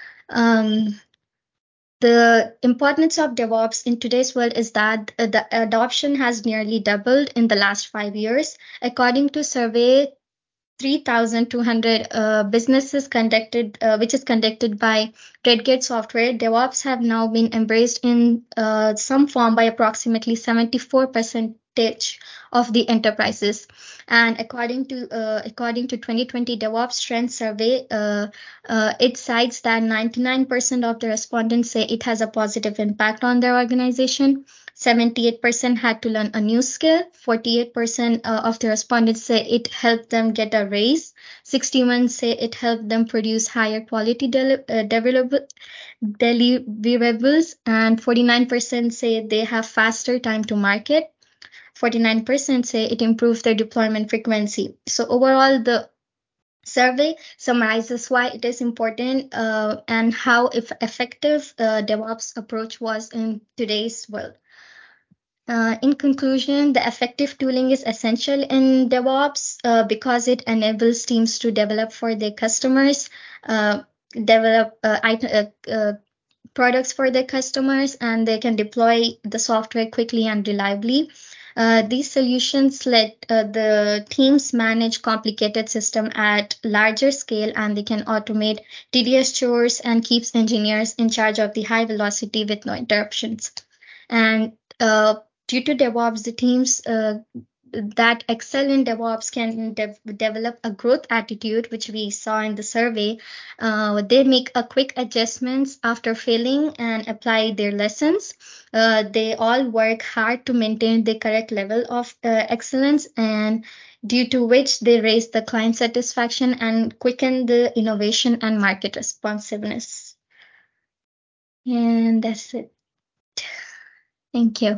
G: The importance of DevOps in today's world is that the adoption has nearly doubled in the last 5 years. According to survey 3,200 businesses conducted, which is conducted by Redgate Software, DevOps have now been embraced in some form by approximately 74% of the enterprises. And according to 2020 DevOps Trend Survey, it cites that 99% of the respondents say it has a positive impact on their organization. 78% had to learn a new skill. 48% of the respondents say it helped them get a raise. 61 say it helped them produce higher quality deliverables, and 49% say they have faster time to market. 49% say it improves their deployment frequency. So overall, the survey summarizes why it is important and how effective DevOps approach was in today's world. In conclusion, the effective tooling is essential in DevOps because it enables teams to develop for their customers, develop products for their customers, and they can deploy the software quickly and reliably. These solutions let the teams manage complicated system at larger scale, and they can automate tedious chores and keeps engineers in charge of the high velocity with no interruptions. And due to DevOps, the teams that excel in DevOps can develop a growth attitude, which we saw in the survey. They make a quick adjustments after failing and apply their lessons. They all work hard to maintain the correct level of excellence, and due to which they raise the client satisfaction and quicken the innovation and market responsiveness. And that's it. Thank you.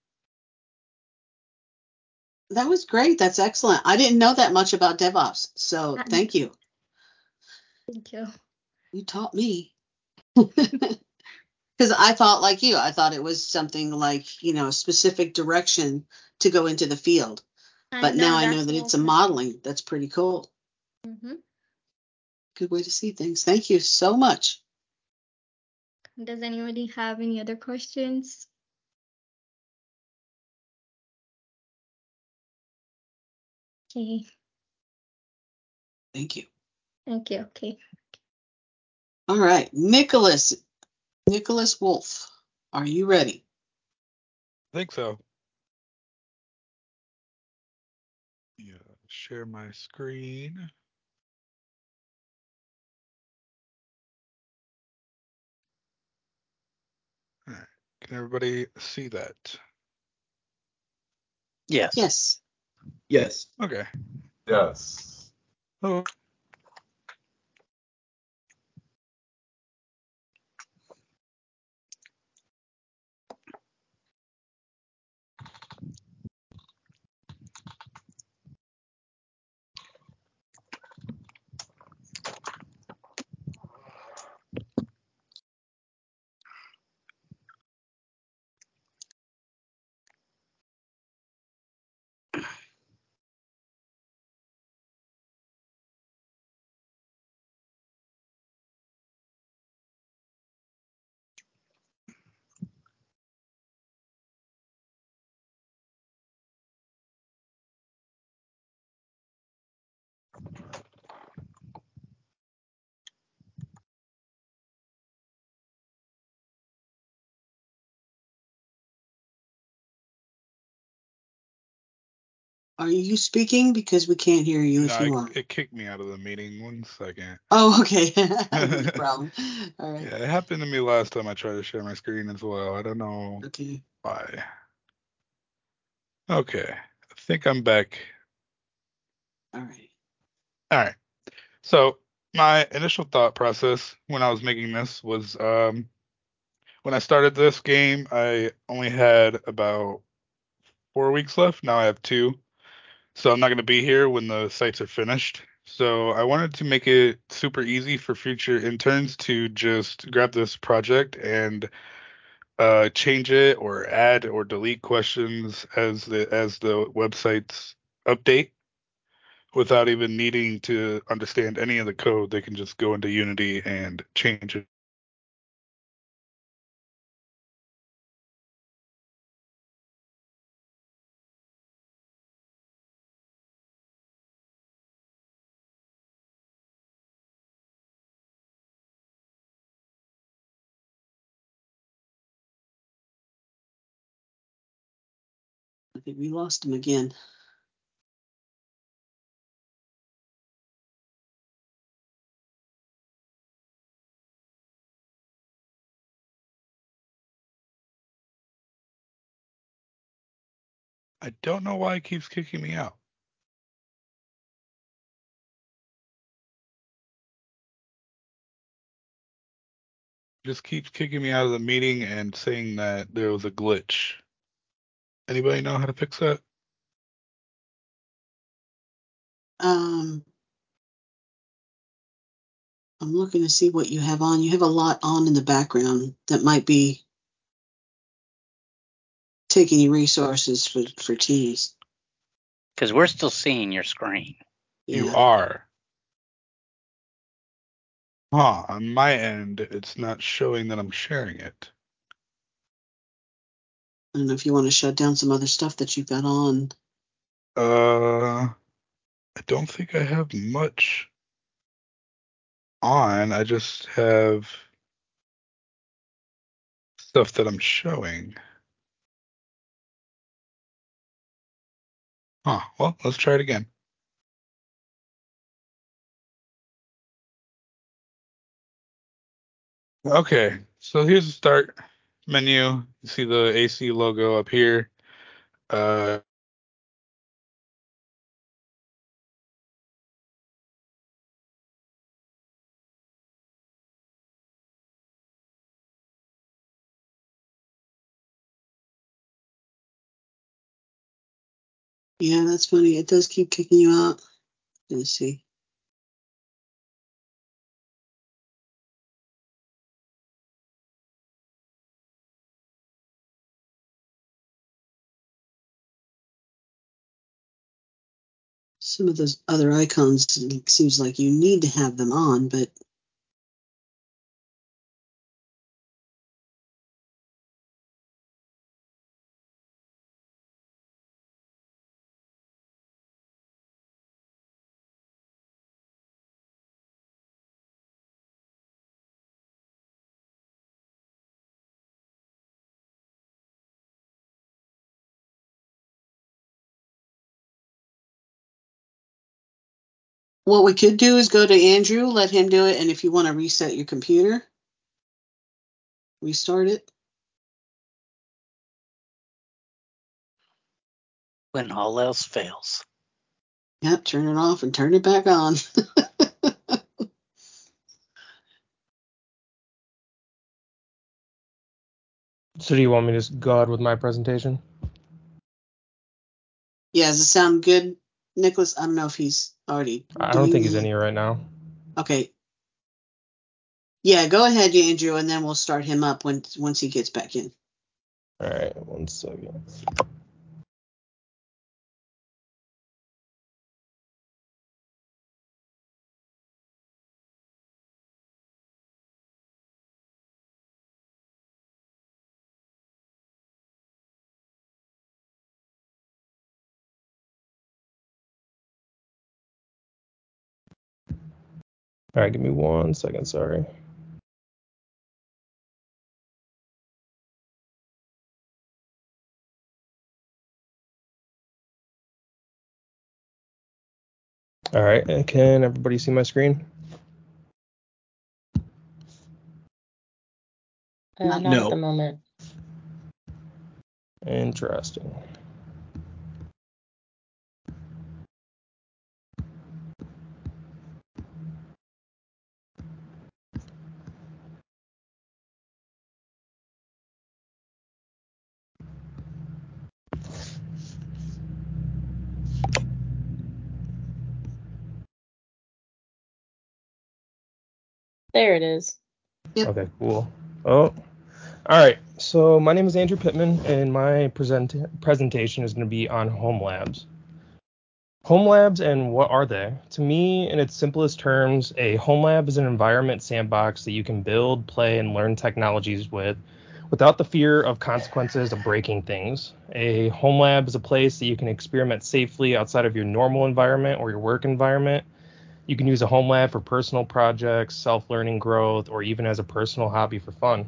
A: That was great. That's excellent. I didn't know that much about DevOps, so thank you.
G: Thank you.
A: You taught me. Because I thought like you, I thought it was something like, a specific direction to go into the field. But now I know that it's a modeling. That's pretty cool.
G: Mm-hmm.
A: Good way to see things. Thank you so much.
G: Does anybody have any other questions? Okay.
A: Thank you.
G: Thank you. Okay.
A: All right. Nicholas Wolf, are you ready?
I: I think so. Yeah, share my screen. All right. Can everybody see that?
H: Yes.
A: Yes.
D: Yes.
I: Okay.
B: Yes.
I: Oh,
A: Are you speaking? Because we can't hear you if
I: no,
A: you are.
I: it kicked me out of the meeting. 1 second.
A: Oh, okay. No problem. All right.
I: Yeah, it happened to me last time I tried to share my screen as well. I don't know
A: Okay.
I: why. Okay. I think I'm back.
A: All right.
I: All right. So my initial thought process when I was making this was when I started this game, I only had about 4 weeks left. Now I have 2. So I'm not going to be here when the sites are finished. So I wanted to make it super easy for future interns to just grab this project and change it or add or delete questions as the websites update without even needing to understand any of the code. They can just go into Unity and change it.
A: I think we lost him again.
I: I don't know why it keeps kicking me out. Just keeps kicking me out of the meeting and saying that there was a glitch. Anybody know how to fix that?
A: Um, I'm looking to see what you have on. You have a lot on in the background that might be taking your resources for Teams.
H: Because we're still seeing your screen.
I: You
A: Yeah.
I: are. On my end, it's not showing that I'm sharing it.
A: I don't know if you want to shut down some other stuff that you've got on.
I: I don't think I have much on. I just have stuff that I'm showing. Well, let's try it again. Okay, so here's the start menu. You see the AC logo up here.
A: Yeah, that's funny. It does keep kicking you out. Let's see. Some of those other icons, it seems like you need to have them on, but what we could do is go to Andrew, let him do it, and if you want to reset your computer, restart it.
H: When all else fails.
A: Yep, turn it off and turn it back on.
J: So do you want me to just go ahead with my presentation?
A: Yeah, does it sound good, Nicholas? I don't know if he's already
J: I
A: doing
J: don't think he's in
A: that.
J: here right now.
A: Okay. Yeah, go ahead, Andrew, and then we'll start him up once he gets back in.
J: All right, 1 second. All right, give me 1 second, sorry. All right, and can everybody see my screen?
C: Not at the moment.
J: Interesting.
C: There it is.
A: Yep.
J: Okay, cool. Oh, all right. So my name is Andrew Pittman, and my presentation is going to be on home labs. Home labs, and what are they? To me, in its simplest terms, a home lab is an environment sandbox that you can build, play, and learn technologies with without the fear of consequences of breaking things. A home lab is a place that you can experiment safely outside of your normal environment or your work environment. You can use a home lab for personal projects, self-learning growth, or even as a personal hobby for fun.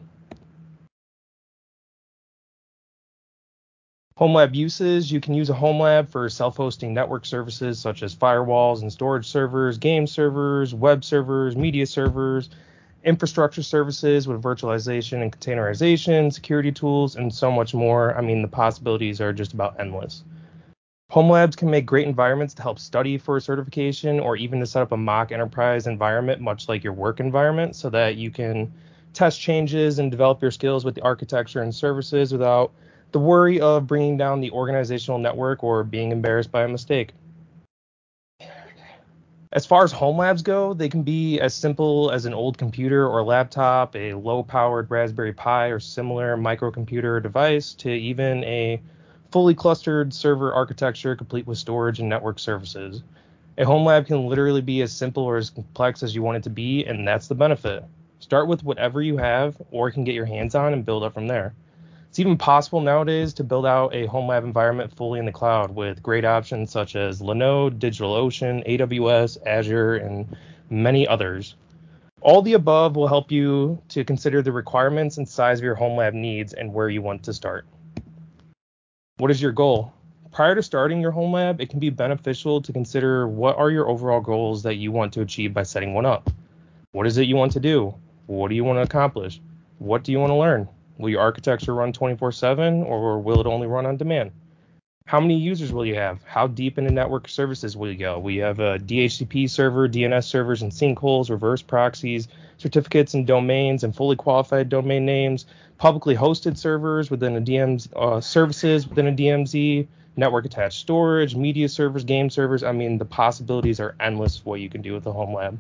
J: Home lab uses, you can use a home lab for self-hosting network services such as firewalls and storage servers, game servers, web servers, media servers, infrastructure services with virtualization and containerization, security tools, and so much more. I mean, the possibilities are just about endless. Home labs can make great environments to help study for a certification or even to set up a mock enterprise environment, much like your work environment, so that you can test changes and develop your skills with the architecture and services without the worry of bringing down the organizational network or being embarrassed by a mistake. As far as home labs go, they can be as simple as an old computer or laptop, a low-powered Raspberry Pi or similar microcomputer device, to even a fully clustered server architecture complete with storage and network services. A home lab can literally be as simple or as complex as you want it to be, and that's the benefit. Start with whatever you have or can get your hands on and build up from there. It's even possible nowadays to build out a home lab environment fully in the cloud with great options such as Linode, DigitalOcean, AWS, Azure, and many others. All the above will help you to consider the requirements and size of your home lab needs and where you want to start. What is your goal? Prior to starting your home lab, it can be beneficial to consider what are your overall goals that you want to achieve by setting one up. What is it you want to do? What do you want to accomplish? What do you want to learn? Will your architecture run 24/7 or will it only run on demand? How many users will you have? How deep into network services will you go? We have a DHCP server, DNS servers and sinkholes, reverse proxies, certificates and domains and fully qualified domain names, publicly hosted servers within a DMZ, services within a DMZ, network attached storage, media servers, game servers. I mean, the possibilities are endless what you can do with a home lab.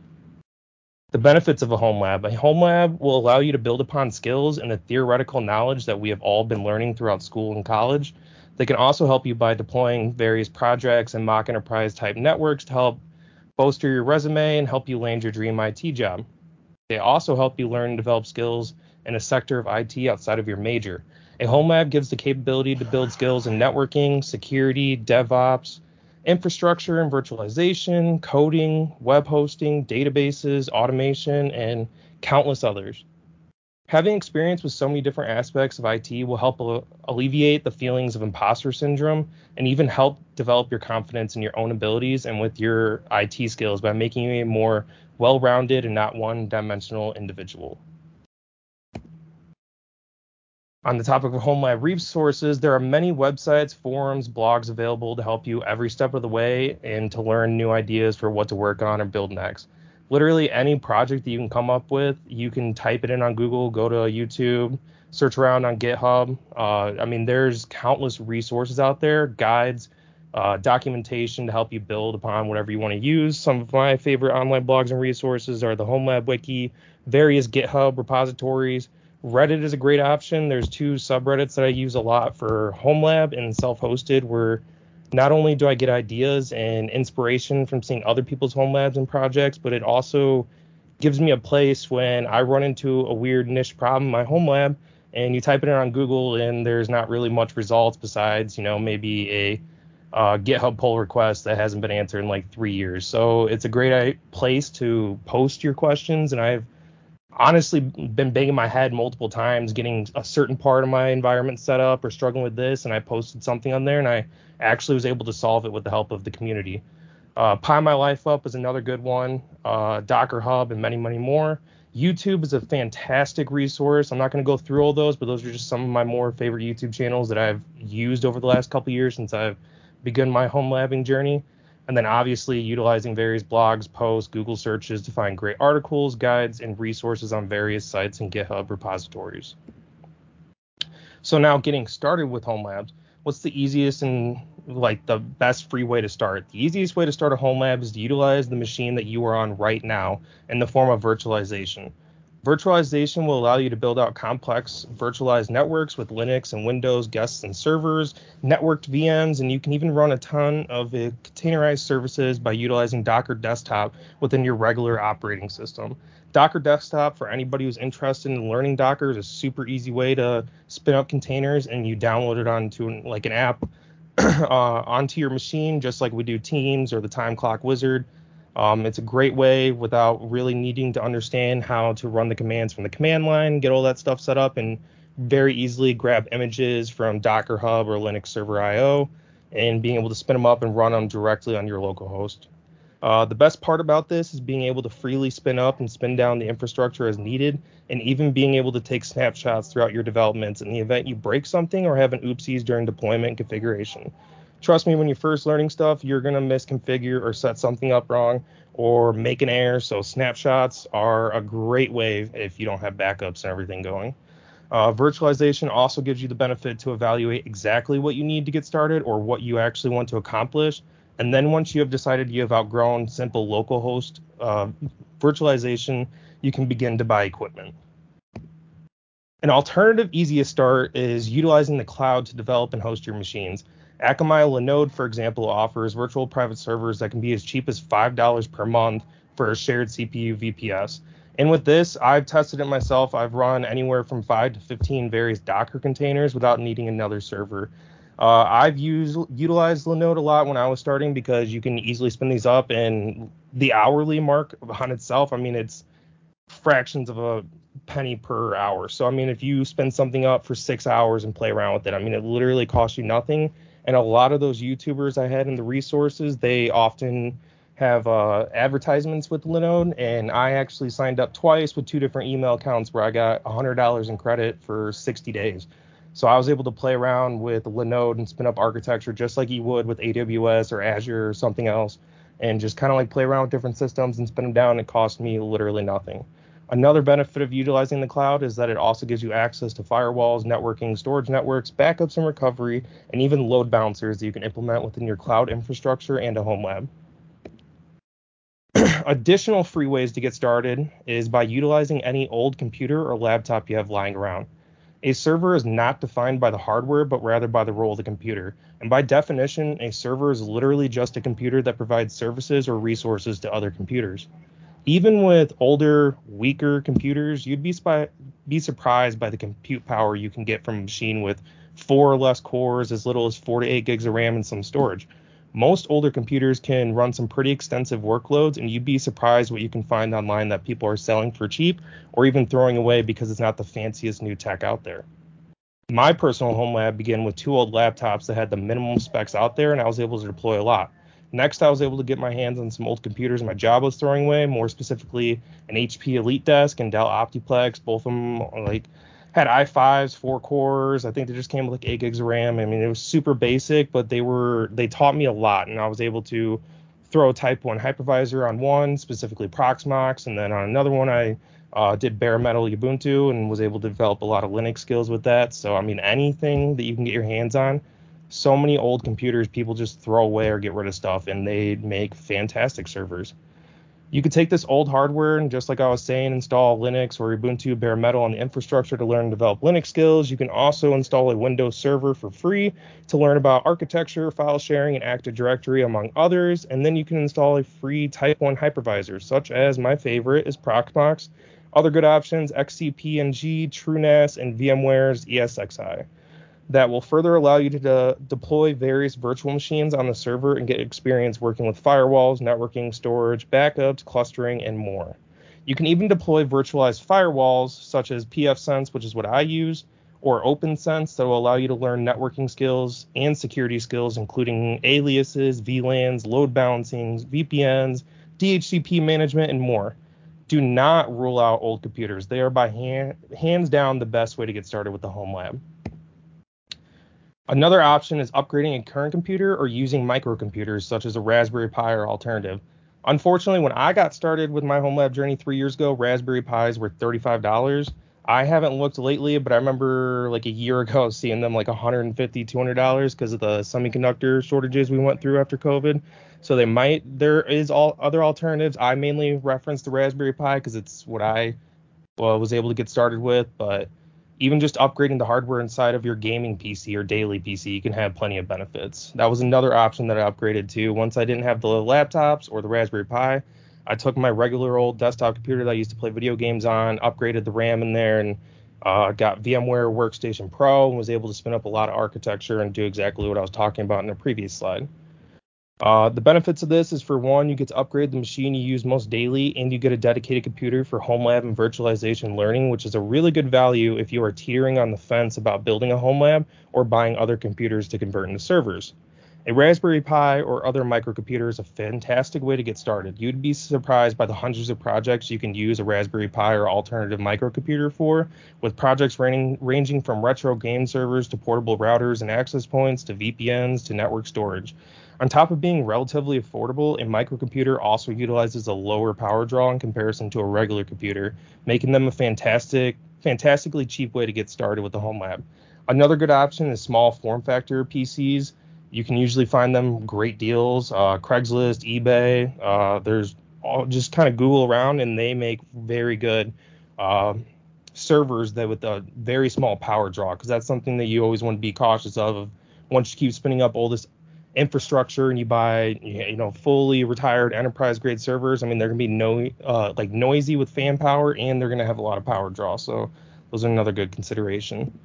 J: The benefits of a home lab. A home lab will allow you to build upon skills and the theoretical knowledge that we have all been learning throughout school and college. They can also help you by deploying various projects and mock enterprise type networks to help bolster your resume and help you land your dream IT job. They also help you learn and develop skills in a sector of IT outside of your major. A home lab gives the capability to build skills in networking, security, DevOps, infrastructure and virtualization, coding, web hosting, databases, automation, and countless others. Having experience with so many different aspects of IT will help alleviate the feelings of imposter syndrome and even help develop your confidence in your own abilities and with your IT skills by making you a more well-rounded and not one-dimensional individual. On the topic of home lab resources, there are many websites, forums, blogs available to help you every step of the way and to learn new ideas for what to work on or build next. Literally any project that you can come up with, you can type it in on Google, go to YouTube, search around on GitHub. There's countless resources out there, guides, documentation to help you build upon whatever you want to use. Some of my favorite online blogs and resources are the Home Lab Wiki, various GitHub repositories. Reddit is a great option. There's 2 subreddits that I use a lot for home lab and self-hosted, where not only do I get ideas and inspiration from seeing other people's home labs and projects, but it also gives me a place when I run into a weird niche problem in my home lab and you type it in on Google and there's not really much results besides, maybe a GitHub pull request that hasn't been answered in like 3 years. So it's a great place to post your questions, and I've honestly been banging my head multiple times getting a certain part of my environment set up or struggling with this, and I posted something on there and I actually was able to solve it with the help of the community. Pi My Life Up is another good one, Docker Hub, and many, many more. YouTube is a fantastic resource. I'm not going to go through all those, but those are just some of my more favorite YouTube channels that I've used over the last couple of years since I've begun my home labbing journey. And then obviously utilizing various blogs, posts, Google searches to find great articles, guides, and resources on various sites and GitHub repositories. So now getting started with home labs, what's the easiest and the best free way to start? The easiest way to start a home lab is to utilize the machine that you are on right now in the form of virtualization. Virtualization will allow you to build out complex virtualized networks with Linux and Windows guests and servers, networked VMs, and you can even run a ton of containerized services by utilizing Docker Desktop within your regular operating system. Docker Desktop, for anybody who's interested in learning Docker, is a super easy way to spin up containers, and you download it onto an app onto your machine, just like we do Teams or the Time Clock Wizard. It's a great way without really needing to understand how to run the commands from the command line, get all that stuff set up, and very easily grab images from Docker Hub or Linux Server IO and being able to spin them up and run them directly on your local host. The best part about this is being able to freely spin up and spin down the infrastructure as needed, and even being able to take snapshots throughout your developments in the event you break something or have an oopsies during deployment and configuration. Trust me, when you're first learning stuff, you're going to misconfigure or set something up wrong or make an error. So snapshots are a great way if you don't have backups and everything going. Virtualization also gives you the benefit to evaluate exactly what you need to get started or what you actually want to accomplish And then once you have decided you have outgrown simple localhost virtualization, you can begin to buy equipment. An alternative easiest start is utilizing the cloud to develop and host your machines. Akamai Linode, for example, offers virtual private servers that can be as cheap as $5 per month for a shared CPU VPS. And with this, I've tested it myself. I've run anywhere from 5 to 15 various Docker containers without needing another server. I've utilized Linode a lot when I was starting because you can easily spin these up, and the hourly mark on itself, I mean, it's fractions of a penny per hour. So, I mean, if you spend something up for 6 hours and play around with it, I mean, it literally costs you nothing. And a lot of those YouTubers I had in the resources, they often have advertisements with Linode, and I actually signed up twice with 2 different email accounts where I got $100 in credit for 60 days. So I was able to play around with Linode and spin up architecture just like you would with AWS or Azure or something else, and just kind of like play around with different systems and spin them down. It cost me literally nothing. Another benefit of utilizing the cloud is that it also gives you access to firewalls, networking, storage networks, backups and recovery, and even load balancers that you can implement within your cloud infrastructure and a home lab. Additional free ways to get started is by utilizing any old computer or laptop you have lying around. A server is not defined by the hardware, but rather by the role of the computer. And by definition, a server is literally just a computer that provides services or resources to other computers. Even with older, weaker computers, you'd be surprised by the compute power you can get from a machine with 4 or less cores, as little as 4 to 8 gigs of RAM and some storage. Most older computers can run some pretty extensive workloads, and you'd be surprised what you can find online that people are selling for cheap or even throwing away because it's not the fanciest new tech out there. My personal home lab began with 2 old laptops that had the minimum specs out there, and I was able to deploy a lot. Next, I was able to get my hands on some old computers my job was throwing away, more specifically an HP EliteDesk and Dell Optiplex. Both of them had i5s, 4 cores. I think they just came with 8 gigs of RAM. I mean, it was super basic, but they taught me a lot, and I was able to throw a Type 1 hypervisor on one, specifically Proxmox, and then on another one I did bare metal Ubuntu and was able to develop a lot of Linux skills with that. So, I mean, anything that you can get your hands on. So many old computers people just throw away or get rid of stuff, and they make fantastic servers. You could take this old hardware and, just like I was saying, install Linux or Ubuntu bare metal on the infrastructure to learn and develop Linux skills. You can also install a Windows server for free to learn about architecture, file sharing, and Active Directory, among others. And then you can install a free Type 1 hypervisor, such as my favorite is Proxmox. Other good options, XCP-ng, TrueNAS, and VMware's ESXi. That will further allow you to deploy various virtual machines on the server and get experience working with firewalls, networking, storage, backups, clustering, and more. You can even deploy virtualized firewalls such as pfSense, which is what I use, or OpenSense that will allow you to learn networking skills and security skills, including aliases, VLANs, load balancing, VPNs, DHCP management, and more. Do not rule out old computers. They are by hands down the best way to get started with the home lab. Another option is upgrading a current computer or using microcomputers such as a Raspberry Pi or alternative. Unfortunately, when I got started with my home lab journey 3 years ago, Raspberry Pis were $35. I haven't looked lately, but I remember like a year ago seeing them like $150, $200 because of the semiconductor shortages we went through after COVID. So there is all other alternatives. I mainly reference the Raspberry Pi because it's what I was able to get started with, but even just upgrading the hardware inside of your gaming PC or daily PC, you can have plenty of benefits. That was another option that I upgraded to. Once I didn't have the laptops or the Raspberry Pi, I took my regular old desktop computer that I used to play video games on, upgraded the RAM in there, and got VMware Workstation Pro and was able to spin up a lot of architecture and do exactly what I was talking about in the previous slide. The benefits of this is, for one, you get to upgrade the machine you use most daily, and you get a dedicated computer for home lab and virtualization learning, which is a really good value if you are teetering on the fence about building a home lab or buying other computers to convert into servers. A Raspberry Pi or other microcomputer is a fantastic way to get started. You'd be surprised by the hundreds of projects you can use a Raspberry Pi or alternative microcomputer for, with projects ranging from retro game servers to portable routers and access points to VPNs to network storage. On top of being relatively affordable, a microcomputer also utilizes a lower power draw in comparison to a regular computer, making them a fantastically cheap way to get started with the home lab. Another good option is small form factor PCs. You can usually find them great deals, Craigslist, eBay. There's just kind of Google around, and they make very good servers that with a very small power draw, because that's something that you always want to be cautious of. Once you keep spinning up all this infrastructure and you buy, fully retired enterprise grade servers, I mean, they're gonna be noisy with fan power, and they're gonna have a lot of power draw. So those are another good consideration.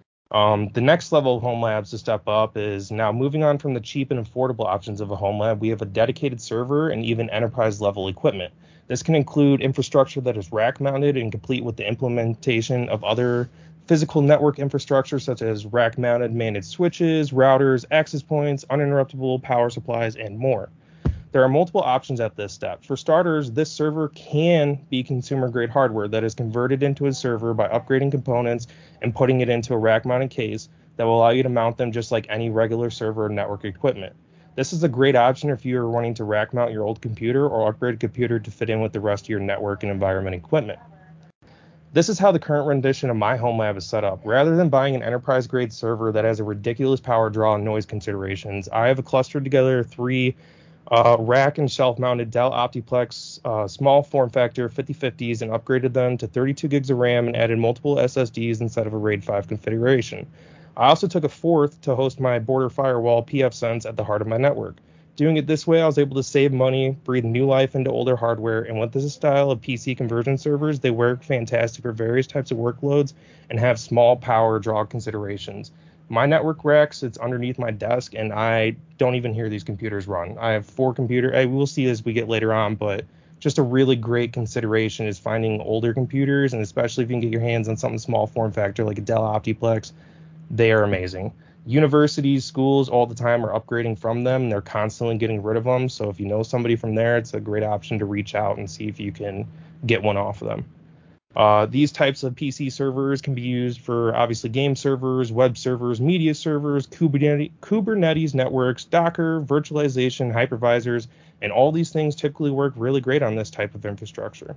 J: The next level of home labs to step up is now moving on from the cheap and affordable options of a home lab. We have a dedicated server and even enterprise level equipment. This can include infrastructure that is rack mounted and complete with the implementation of other physical network infrastructure such as rack mounted managed switches, routers, access points, uninterruptible power supplies, and more. There are multiple options at this step. For starters, this server can be consumer grade hardware that is converted into a server by upgrading components and putting it into a rack mounted case that will allow you to mount them just like any regular server or network equipment. This is a great option if you are wanting to rack mount your old computer or upgrade a computer to fit in with the rest of your network and environment equipment. This is how the current rendition of my home lab is set up. Rather than buying an enterprise grade server that has a ridiculous power draw and noise considerations, I have clustered together 3 rack and shelf mounted Dell Optiplex small form factor 5050s and upgraded them to 32 gigs of RAM and added multiple SSDs instead of a RAID 5 configuration. I also took a 4th to host my border firewall pfSense at the heart of my network. Doing it this way, I was able to save money, breathe new life into older hardware, and with this style of PC conversion servers, they work fantastic for various types of workloads and have small power draw considerations. My network rack sits underneath my desk, and I don't even hear these computers run. I have 4 computers. We'll see as we get later on, but just a really great consideration is finding older computers, and especially if you can get your hands on something small form factor like a Dell Optiplex, they are amazing. Universities, schools, all the time are upgrading from them. They're constantly getting rid of them. So if you know somebody from there, it's a great option to reach out and see if you can get one off of them. These types of PC servers can be used for obviously game servers, web servers, media servers, Kubernetes networks, Docker, virtualization, hypervisors, and all these things typically work really great on this type of infrastructure.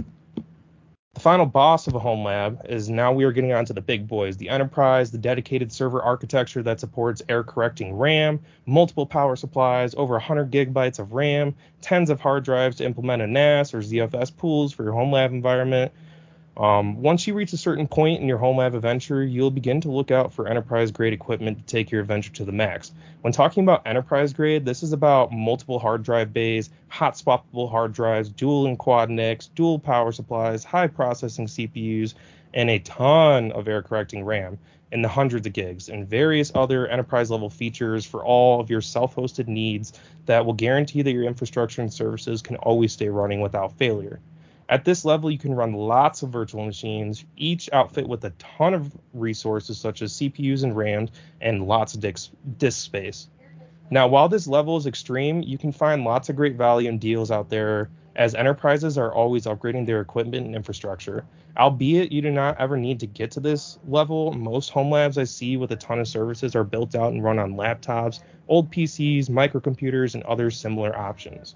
J: The final boss of a home lab is now we are getting on to the big boys, the enterprise, the dedicated server architecture that supports error correcting RAM, multiple power supplies, over 100 gigabytes of RAM, tens of hard drives to implement a NAS or ZFS pools for your home lab environment. Once you reach a certain point in your home lab adventure, you'll begin to look out for enterprise grade equipment to take your adventure to the max. When talking about enterprise grade, this is about multiple hard drive bays, hot swappable hard drives, dual and quad NICs, dual power supplies, high processing CPUs, and a ton of error correcting RAM in the hundreds of gigs, and various other enterprise level features for all of your self-hosted needs that will guarantee that your infrastructure and services can always stay running without failure. At this level, you can run lots of virtual machines, each outfit with a ton of resources such as CPUs and RAM and lots of disk space. Now, while this level is extreme, you can find lots of great value and deals out there as enterprises are always upgrading their equipment and infrastructure. Albeit you do not ever need to get to this level, most home labs I see with a ton of services are built out and run on laptops, old PCs, microcomputers, and other similar options.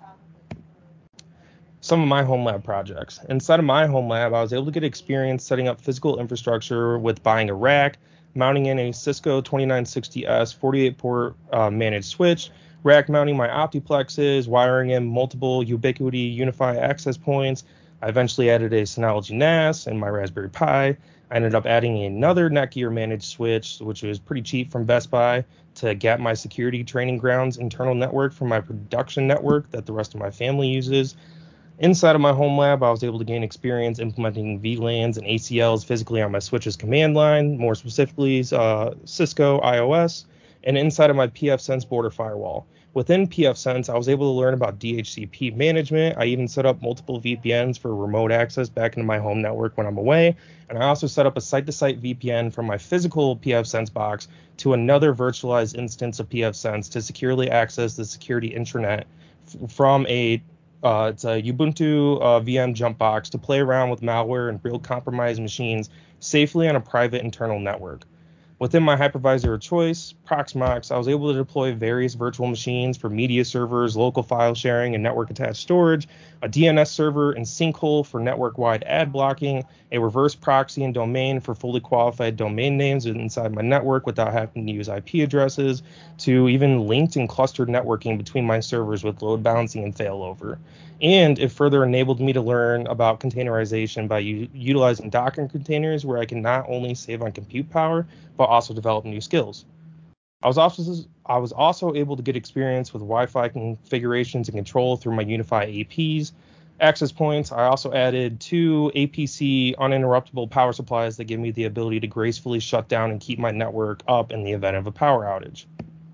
J: Some of my home lab projects. Inside of my home lab, I was able to get experience setting up physical infrastructure with buying a rack, mounting in a Cisco 2960S 48-port managed switch, rack mounting my Optiplexes, wiring in multiple Ubiquiti UniFi access points. I eventually added a Synology NAS and my Raspberry Pi. I ended up adding another Netgear managed switch, which was pretty cheap from Best Buy, to get my security training grounds internal network for my production network that the rest of my family uses. Inside of my home lab, I was able to gain experience implementing VLANs and ACLs physically on my switch's command line, more specifically Cisco IOS, and inside of my pfSense border firewall. Within pfSense, I was able to learn about DHCP management. I even set up multiple VPNs for remote access back into my home network when I'm away, and I also set up a site-to-site VPN from my physical pfSense box to another virtualized instance of pfSense to securely access the security intranet from it's a Ubuntu VM jump box to play around with malware and build compromised machines safely on a private internal network. Within my hypervisor of choice, Proxmox, I was able to deploy various virtual machines for media servers, local file sharing, and network attached storage a DNS server and Sinkhole for network-wide ad blocking, a reverse proxy and domain for fully qualified domain names inside my network without having to use IP addresses, to even linked and clustered networking between my servers with load balancing and failover. And it further enabled me to learn about containerization by utilizing Docker containers, where I can not only save on compute power, but also develop new skills. I was also able to get experience with Wi-Fi configurations and control through my UniFi APs, access points. I also added 2 APC uninterruptible power supplies that give me the ability to gracefully shut down and keep my network up in the event of a power outage.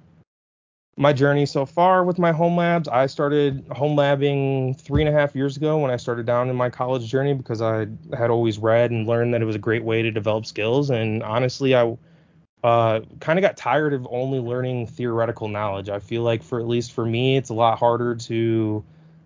J: My journey so far with my home labs, I started home labbing 3.5 years ago when I started down in my college journey, because I had always read and learned that it was a great way to develop skills. And honestly, I kind of got tired of only learning theoretical knowledge. I feel like, for at least for me, it's a lot harder to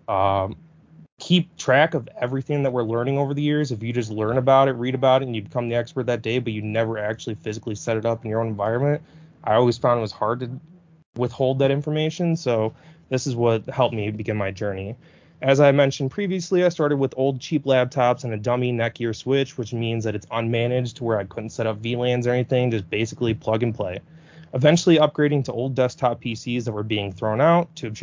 J: keep track of everything that we're learning over the years if you just learn about it, read about it, and you become the expert that day, but you never actually physically set it up in your own environment. I always found it was hard to withhold that information, so this is what helped me begin my journey. As I mentioned previously, I started with old cheap laptops and a dummy Netgear switch, which means that it's unmanaged to where I couldn't set up VLANs or anything, just basically plug and play. Eventually upgrading to old desktop PCs that were being thrown out, to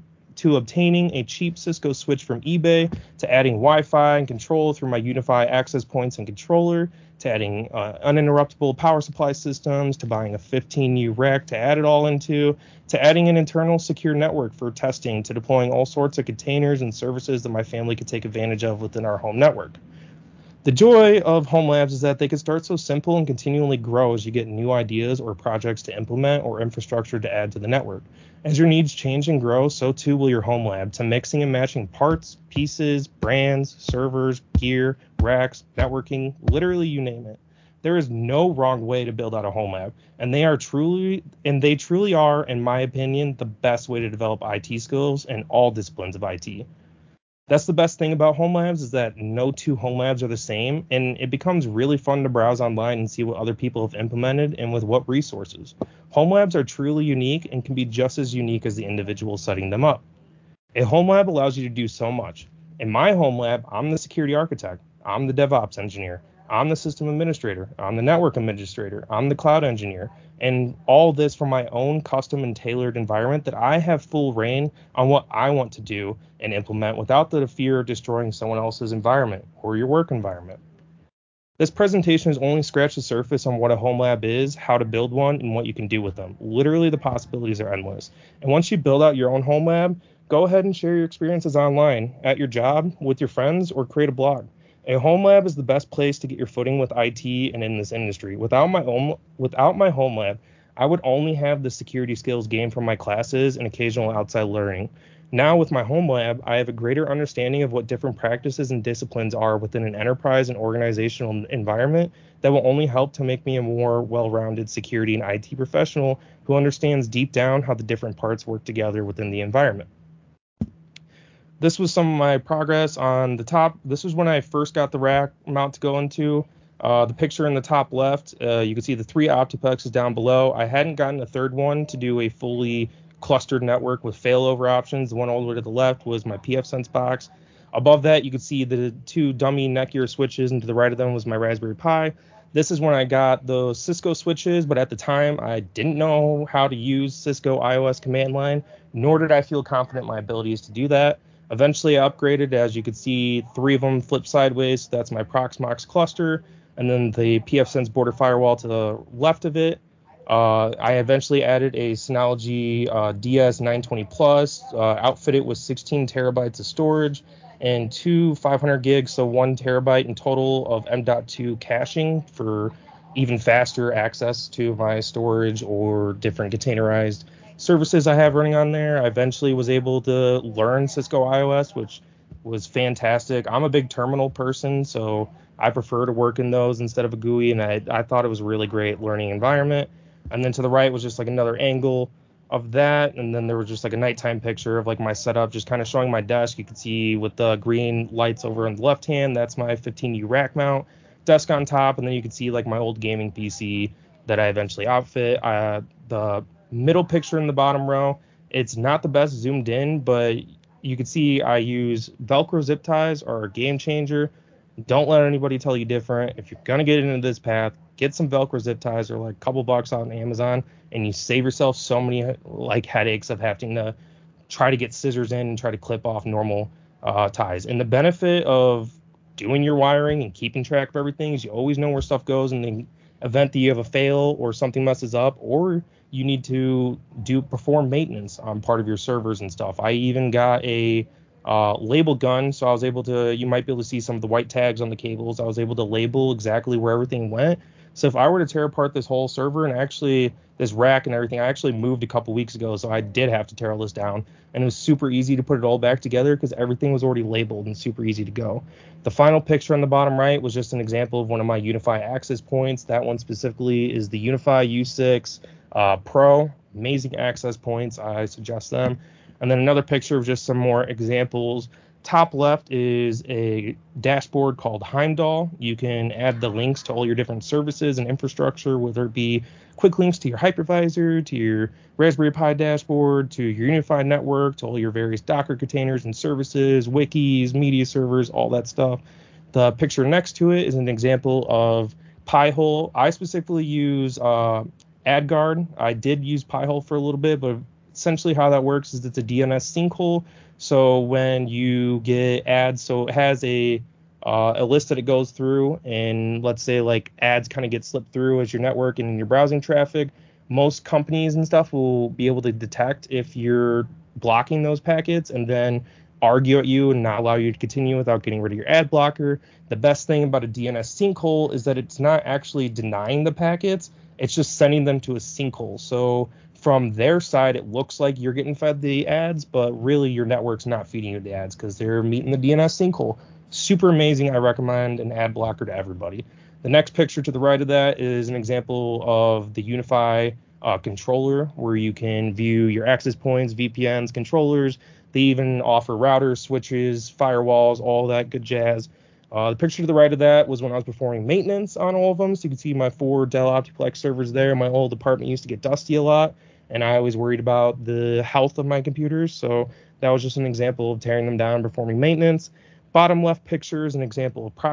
J: obtaining a cheap Cisco switch from eBay, to adding Wi-Fi and control through my UniFi access points and controller, to adding uninterruptible power supply systems, to buying a 15U rack to add it all into, to adding an internal secure network for testing, to deploying all sorts of containers and services that my family could take advantage of within our home network. The joy of home labs is that they can start so simple and continually grow as you get new ideas or projects to implement or infrastructure to add to the network. As your needs change and grow, so too will your home lab, to mixing and matching parts, pieces, brands, servers, gear, racks, networking, literally you name it. There is no wrong way to build out a home lab, and they truly are, in my opinion, the best way to develop IT skills in all disciplines of IT. That's the best thing about home labs, is that no 2 home labs are the same, and it becomes really fun to browse online and see what other people have implemented and with what resources. Home labs are truly unique and can be just as unique as the individual setting them up. A home lab allows you to do so much. In my home lab, I'm the security architect, I'm the DevOps engineer, I'm the system administrator, I'm the network administrator, I'm the cloud engineer, and all this from my own custom and tailored environment that I have full reign on what I want to do and implement without the fear of destroying someone else's environment or your work environment. This presentation has only scratched the surface on what a home lab is, how to build one, and what you can do with them. Literally, the possibilities are endless. And once you build out your own home lab, go ahead and share your experiences online, at your job, with your friends, or create a blog. A home lab is the best place to get your footing with IT and in this industry. Without my home lab, I would only have the security skills gained from my classes and occasional outside learning. Now with my home lab, I have a greater understanding of what different practices and disciplines are within an enterprise and organizational environment that will only help to make me a more well-rounded security and IT professional who understands deep down how the different parts work together within the environment. This was some of my progress on the top. This was when I first got the rack mount to go into. The picture in the top left, you can see the 3 Optiplexes down below. I hadn't gotten a third one to do a fully clustered network with failover options. The one all the way to the left was my pfSense box. Above that, you could see the 2 dummy Netgear switches, and to the right of them was my Raspberry Pi. This is when I got those Cisco switches, but at the time I didn't know how to use Cisco iOS command line, nor did I feel confident in my abilities to do that. Eventually I upgraded, as you could see, 3 of them flip sideways. So that's my Proxmox cluster, and then the pfSense border firewall to the left of it. I eventually added a Synology DS920 Plus, outfitted with 16 terabytes of storage and 2 500 gigs, so 1 terabyte in total of M.2 caching for even faster access to my storage or different containerized services I have running on there. I eventually was able to learn Cisco iOS, which was fantastic. I'm a big terminal person, so I prefer to work in those instead of a GUI, and I thought it was a really great learning environment. And then to the right was just like another angle of that, and then there was just like a nighttime picture of like my setup, just kind of showing my desk. You can see with the green lights over on the left hand, that's my 15U rack mount desk on top, and then you can see like my old gaming PC that I eventually outfit. The middle picture in the bottom row, it's not the best zoomed in, but you can see I use Velcro zip ties are a game changer. Don't let anybody tell you different. If you're gonna get into this path, get some Velcro zip ties. They're like a couple bucks on Amazon, and you save yourself so many like headaches of having to try to get scissors in and try to clip off normal ties. And the benefit of doing your wiring and keeping track of everything is you always know where stuff goes in the event that you have a fail or something messes up, or you need to perform maintenance on part of your servers and stuff. I even got a label gun, so I was able to, you might be able to see some of the white tags on the cables. I was able to label exactly where everything went. So if I were to tear apart this whole server and actually this rack and everything, I actually moved a couple weeks ago, so I did have to tear all this down. And it was super easy to put it all back together because everything was already labeled and super easy to go. The final picture on the bottom right was just an example of one of my UniFi access points. That one specifically is the UniFi U6 Pro. Amazing access points. I suggest them. And then another picture of just some more examples. Top left is a dashboard called Heimdall. You can add the links to all your different services and infrastructure, whether it be quick links to your hypervisor, to your Raspberry Pi dashboard, to your unified network, to all your various Docker containers and services, wikis, media servers, all that stuff. The picture next to it is an example of Pi-hole. I specifically use AdGuard. I did use Pi-hole for a little bit, but essentially how that works is it's a DNS sinkhole. So when you get ads, so it has a list that it goes through, and let's say like ads kind of get slipped through as your network and your browsing traffic. Most companies and stuff will be able to detect if you're blocking those packets and then argue at you and not allow you to continue without getting rid of your ad blocker. The best thing about a DNS sinkhole is that it's not actually denying the packets, it's just sending them to a sinkhole. So from their side, it looks like you're getting fed the ads, but really your network's not feeding you the ads because they're meeting the DNS sinkhole. Super amazing. I recommend an ad blocker to everybody. The next picture to the right of that is an example of the UniFi controller, where you can view your access points, VPNs, controllers. They even offer routers, switches, firewalls, all that good jazz. The picture to the right of that was when I was performing maintenance on all of them. So you can see my 4 Dell Optiplex servers there. My old apartment used to get dusty a lot, and I was worried about the health of my computers. So that was just an example of tearing them down, performing maintenance. Bottom left picture is an example of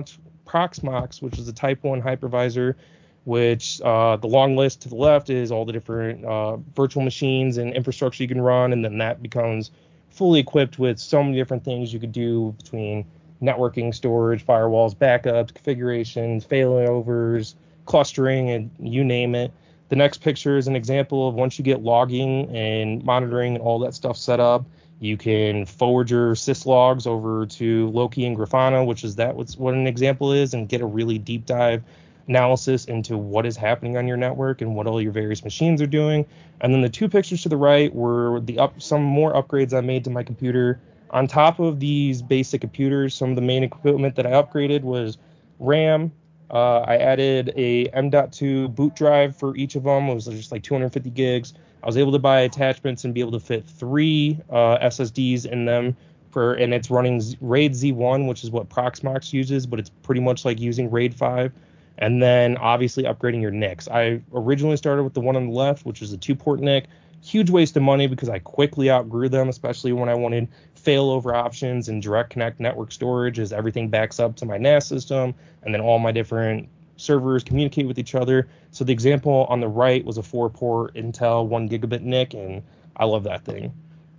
J: Proxmox, which is a Type 1 hypervisor, which the long list to the left is all the different virtual machines and infrastructure you can run, and then that becomes fully equipped with so many different things you could do between networking, storage, firewalls, backups, configurations, failovers, clustering, and you name it. The next picture is an example of once you get logging and monitoring and all that stuff set up, you can forward your syslogs over to Loki and Grafana, which is what an example is, and get a really deep dive analysis into what is happening on your network and what all your various machines are doing. And then the 2 pictures to the right were some more upgrades I made to my computer. On top of these basic computers, some of the main equipment that I upgraded was RAM. I added a M.2 boot drive for each of them. It was just like 250 gigs. I was able to buy attachments and be able to fit 3 SSDs in them, and it's running RAID Z1, which is what Proxmox uses, but it's pretty much like using RAID 5. And then obviously upgrading your NICs. I originally started with the one on the left, which was a 2-port NIC. Huge waste of money because I quickly outgrew them, especially when I wanted failover options and direct connect network storage, as everything backs up to my NAS system, and then all my different servers communicate with each other. So the example on the right was a 4-port Intel 1 gigabit NIC, and I love that thing.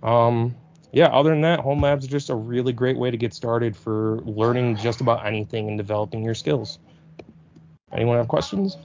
J: Yeah, other than that, Home Labs is just a really great way to get started for learning just about anything and developing your skills. Anyone have questions?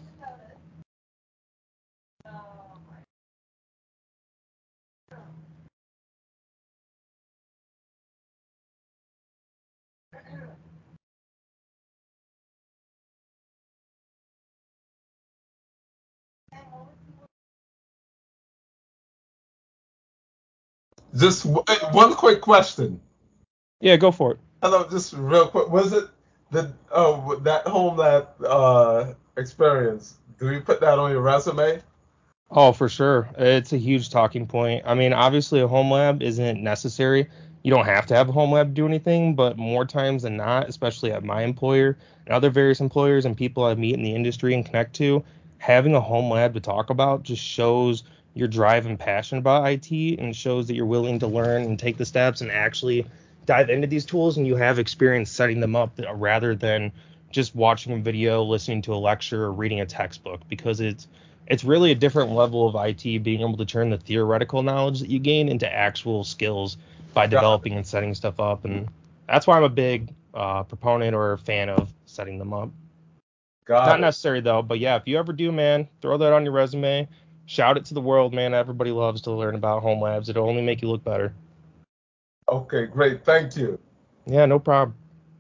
B: Just one quick question.
J: Yeah, go for it.
B: Hello, just real quick. Was it that home lab experience? Do you put that on your resume?
J: Oh, for sure. It's a huge talking point. I mean, obviously, a home lab isn't necessary. You don't have to have a home lab to do anything, but more times than not, especially at my employer and other various employers and people I meet in the industry and connect to, having a home lab to talk about just shows your drive and passion about IT, and shows that you're willing to learn and take the steps and actually dive into these tools, and you have experience setting them up rather than just watching a video, listening to a lecture, or reading a textbook, because it's really a different level of IT, being able to turn the theoretical knowledge that you gain into actual skills by developing and setting stuff up. And that's why I'm a big proponent or fan of setting them up. Not necessary though, but yeah, if you ever do, man, throw that on your resume, shout it to the world, man. Everybody loves to learn about home labs. It'll only make you look better.
B: Okay, great. Thank you.
J: Yeah, no problem.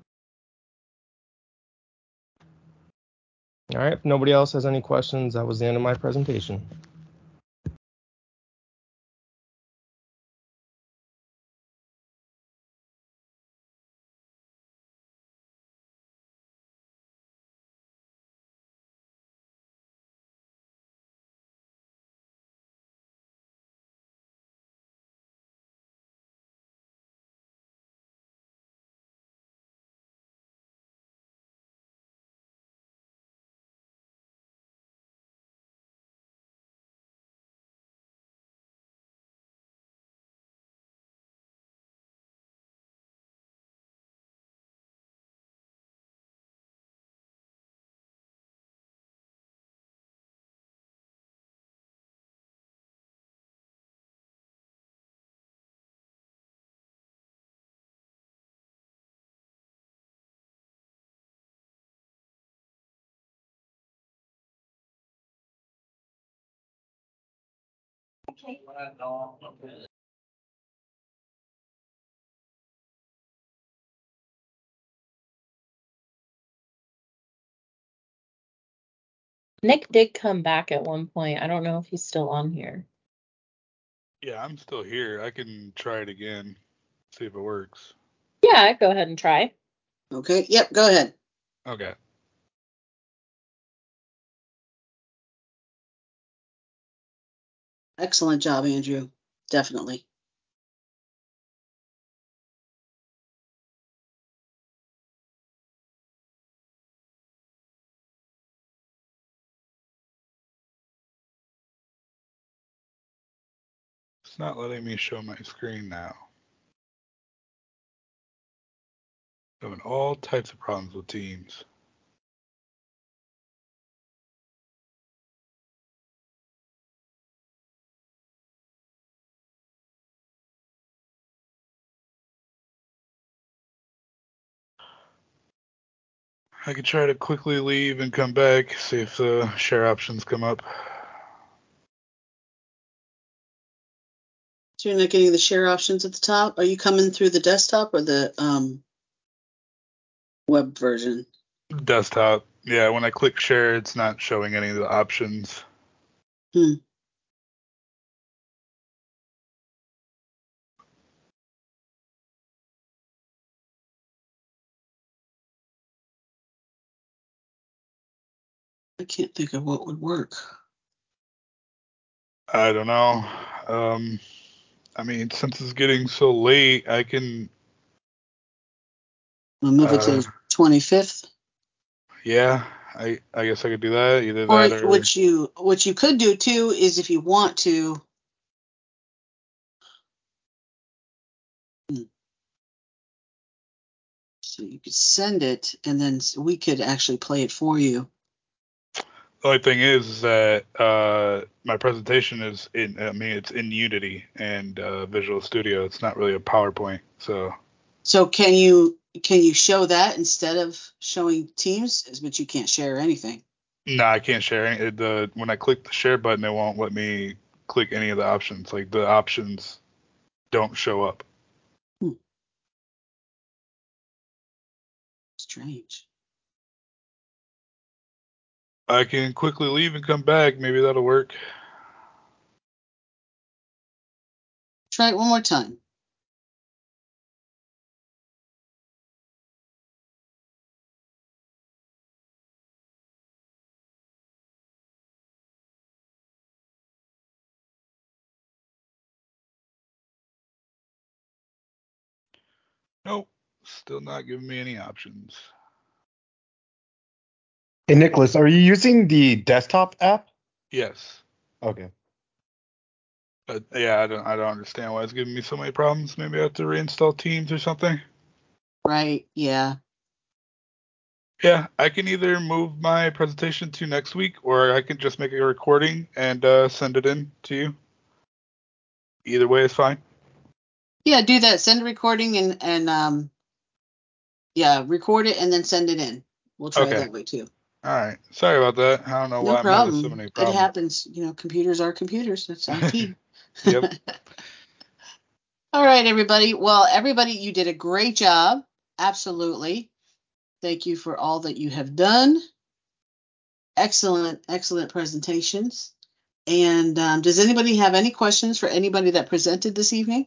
J: All right, if nobody else has any questions, that was the end of my presentation.
C: Nick did come back at one point. I don't know if he's still on here.
I: Yeah, I'm still here. I can try it again, see if it works.
C: Yeah, go ahead and try.
A: Okay. Yep. Go ahead.
I: Okay.
A: Excellent job, Andrew. Definitely.
I: It's not letting me show my screen now. Having all types of problems with Teams. I could try to quickly leave and come back, see if the share options come up.
A: So you're not getting the share options at the top? Are you coming through the desktop or the web version?
I: Desktop. Yeah, when I click share, it's not showing any of the options.
A: Hmm. I can't think of what would work.
I: I don't know. I mean, since it's getting so late, I can.
A: We'll move it to 25th.
I: Yeah, I guess I could do that. Either
A: Or
I: that or.
A: what you could do too is if you want to. So you could send it, and then we could actually play it for you.
I: The only thing is that my presentation is in. I mean, it's in Unity and Visual Studio. It's not really a PowerPoint, so.
A: So can you show that instead of showing Teams? But you can't share anything.
I: No, I can't share any. When I click the share button, it won't let me click any of the options. Like the options don't show up.
A: Strange.
I: I can quickly leave and come back. Maybe that'll work.
A: Try it one more time.
I: Nope. Still not giving me any options.
K: Hey, Nicholas, are you using the desktop app?
I: Yes.
K: Okay.
I: Yeah, I don't understand why it's giving me so many problems. Maybe I have to reinstall Teams or something.
A: Right. Yeah.
I: Yeah, I can either move my presentation to next week, or I can just make a recording and send it in to you. Either way is fine.
A: Yeah, do that. Send a recording and yeah, record it and then send it in. We'll try
I: Okay.
A: that way too.
I: All right. Sorry about that. I don't know
A: No
I: why I'm having so
A: problem.
I: many
A: It
I: problems.
A: happens. Computers are computers. That's IT.
I: Yep.
A: All right, everybody. Well, everybody, you did a great job. Absolutely. Thank you for all that you have done. Excellent, excellent presentations. And does anybody have any questions for anybody that presented this evening?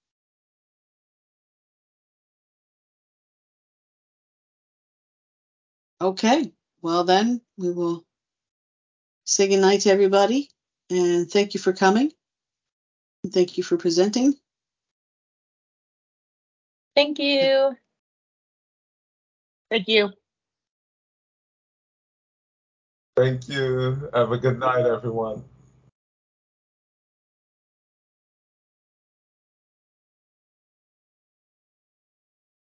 A: Okay. Well, then we will say goodnight to everybody. And thank you for coming. Thank you for presenting.
C: Thank you.
E: Thank you.
B: Thank you. Have a good night, everyone.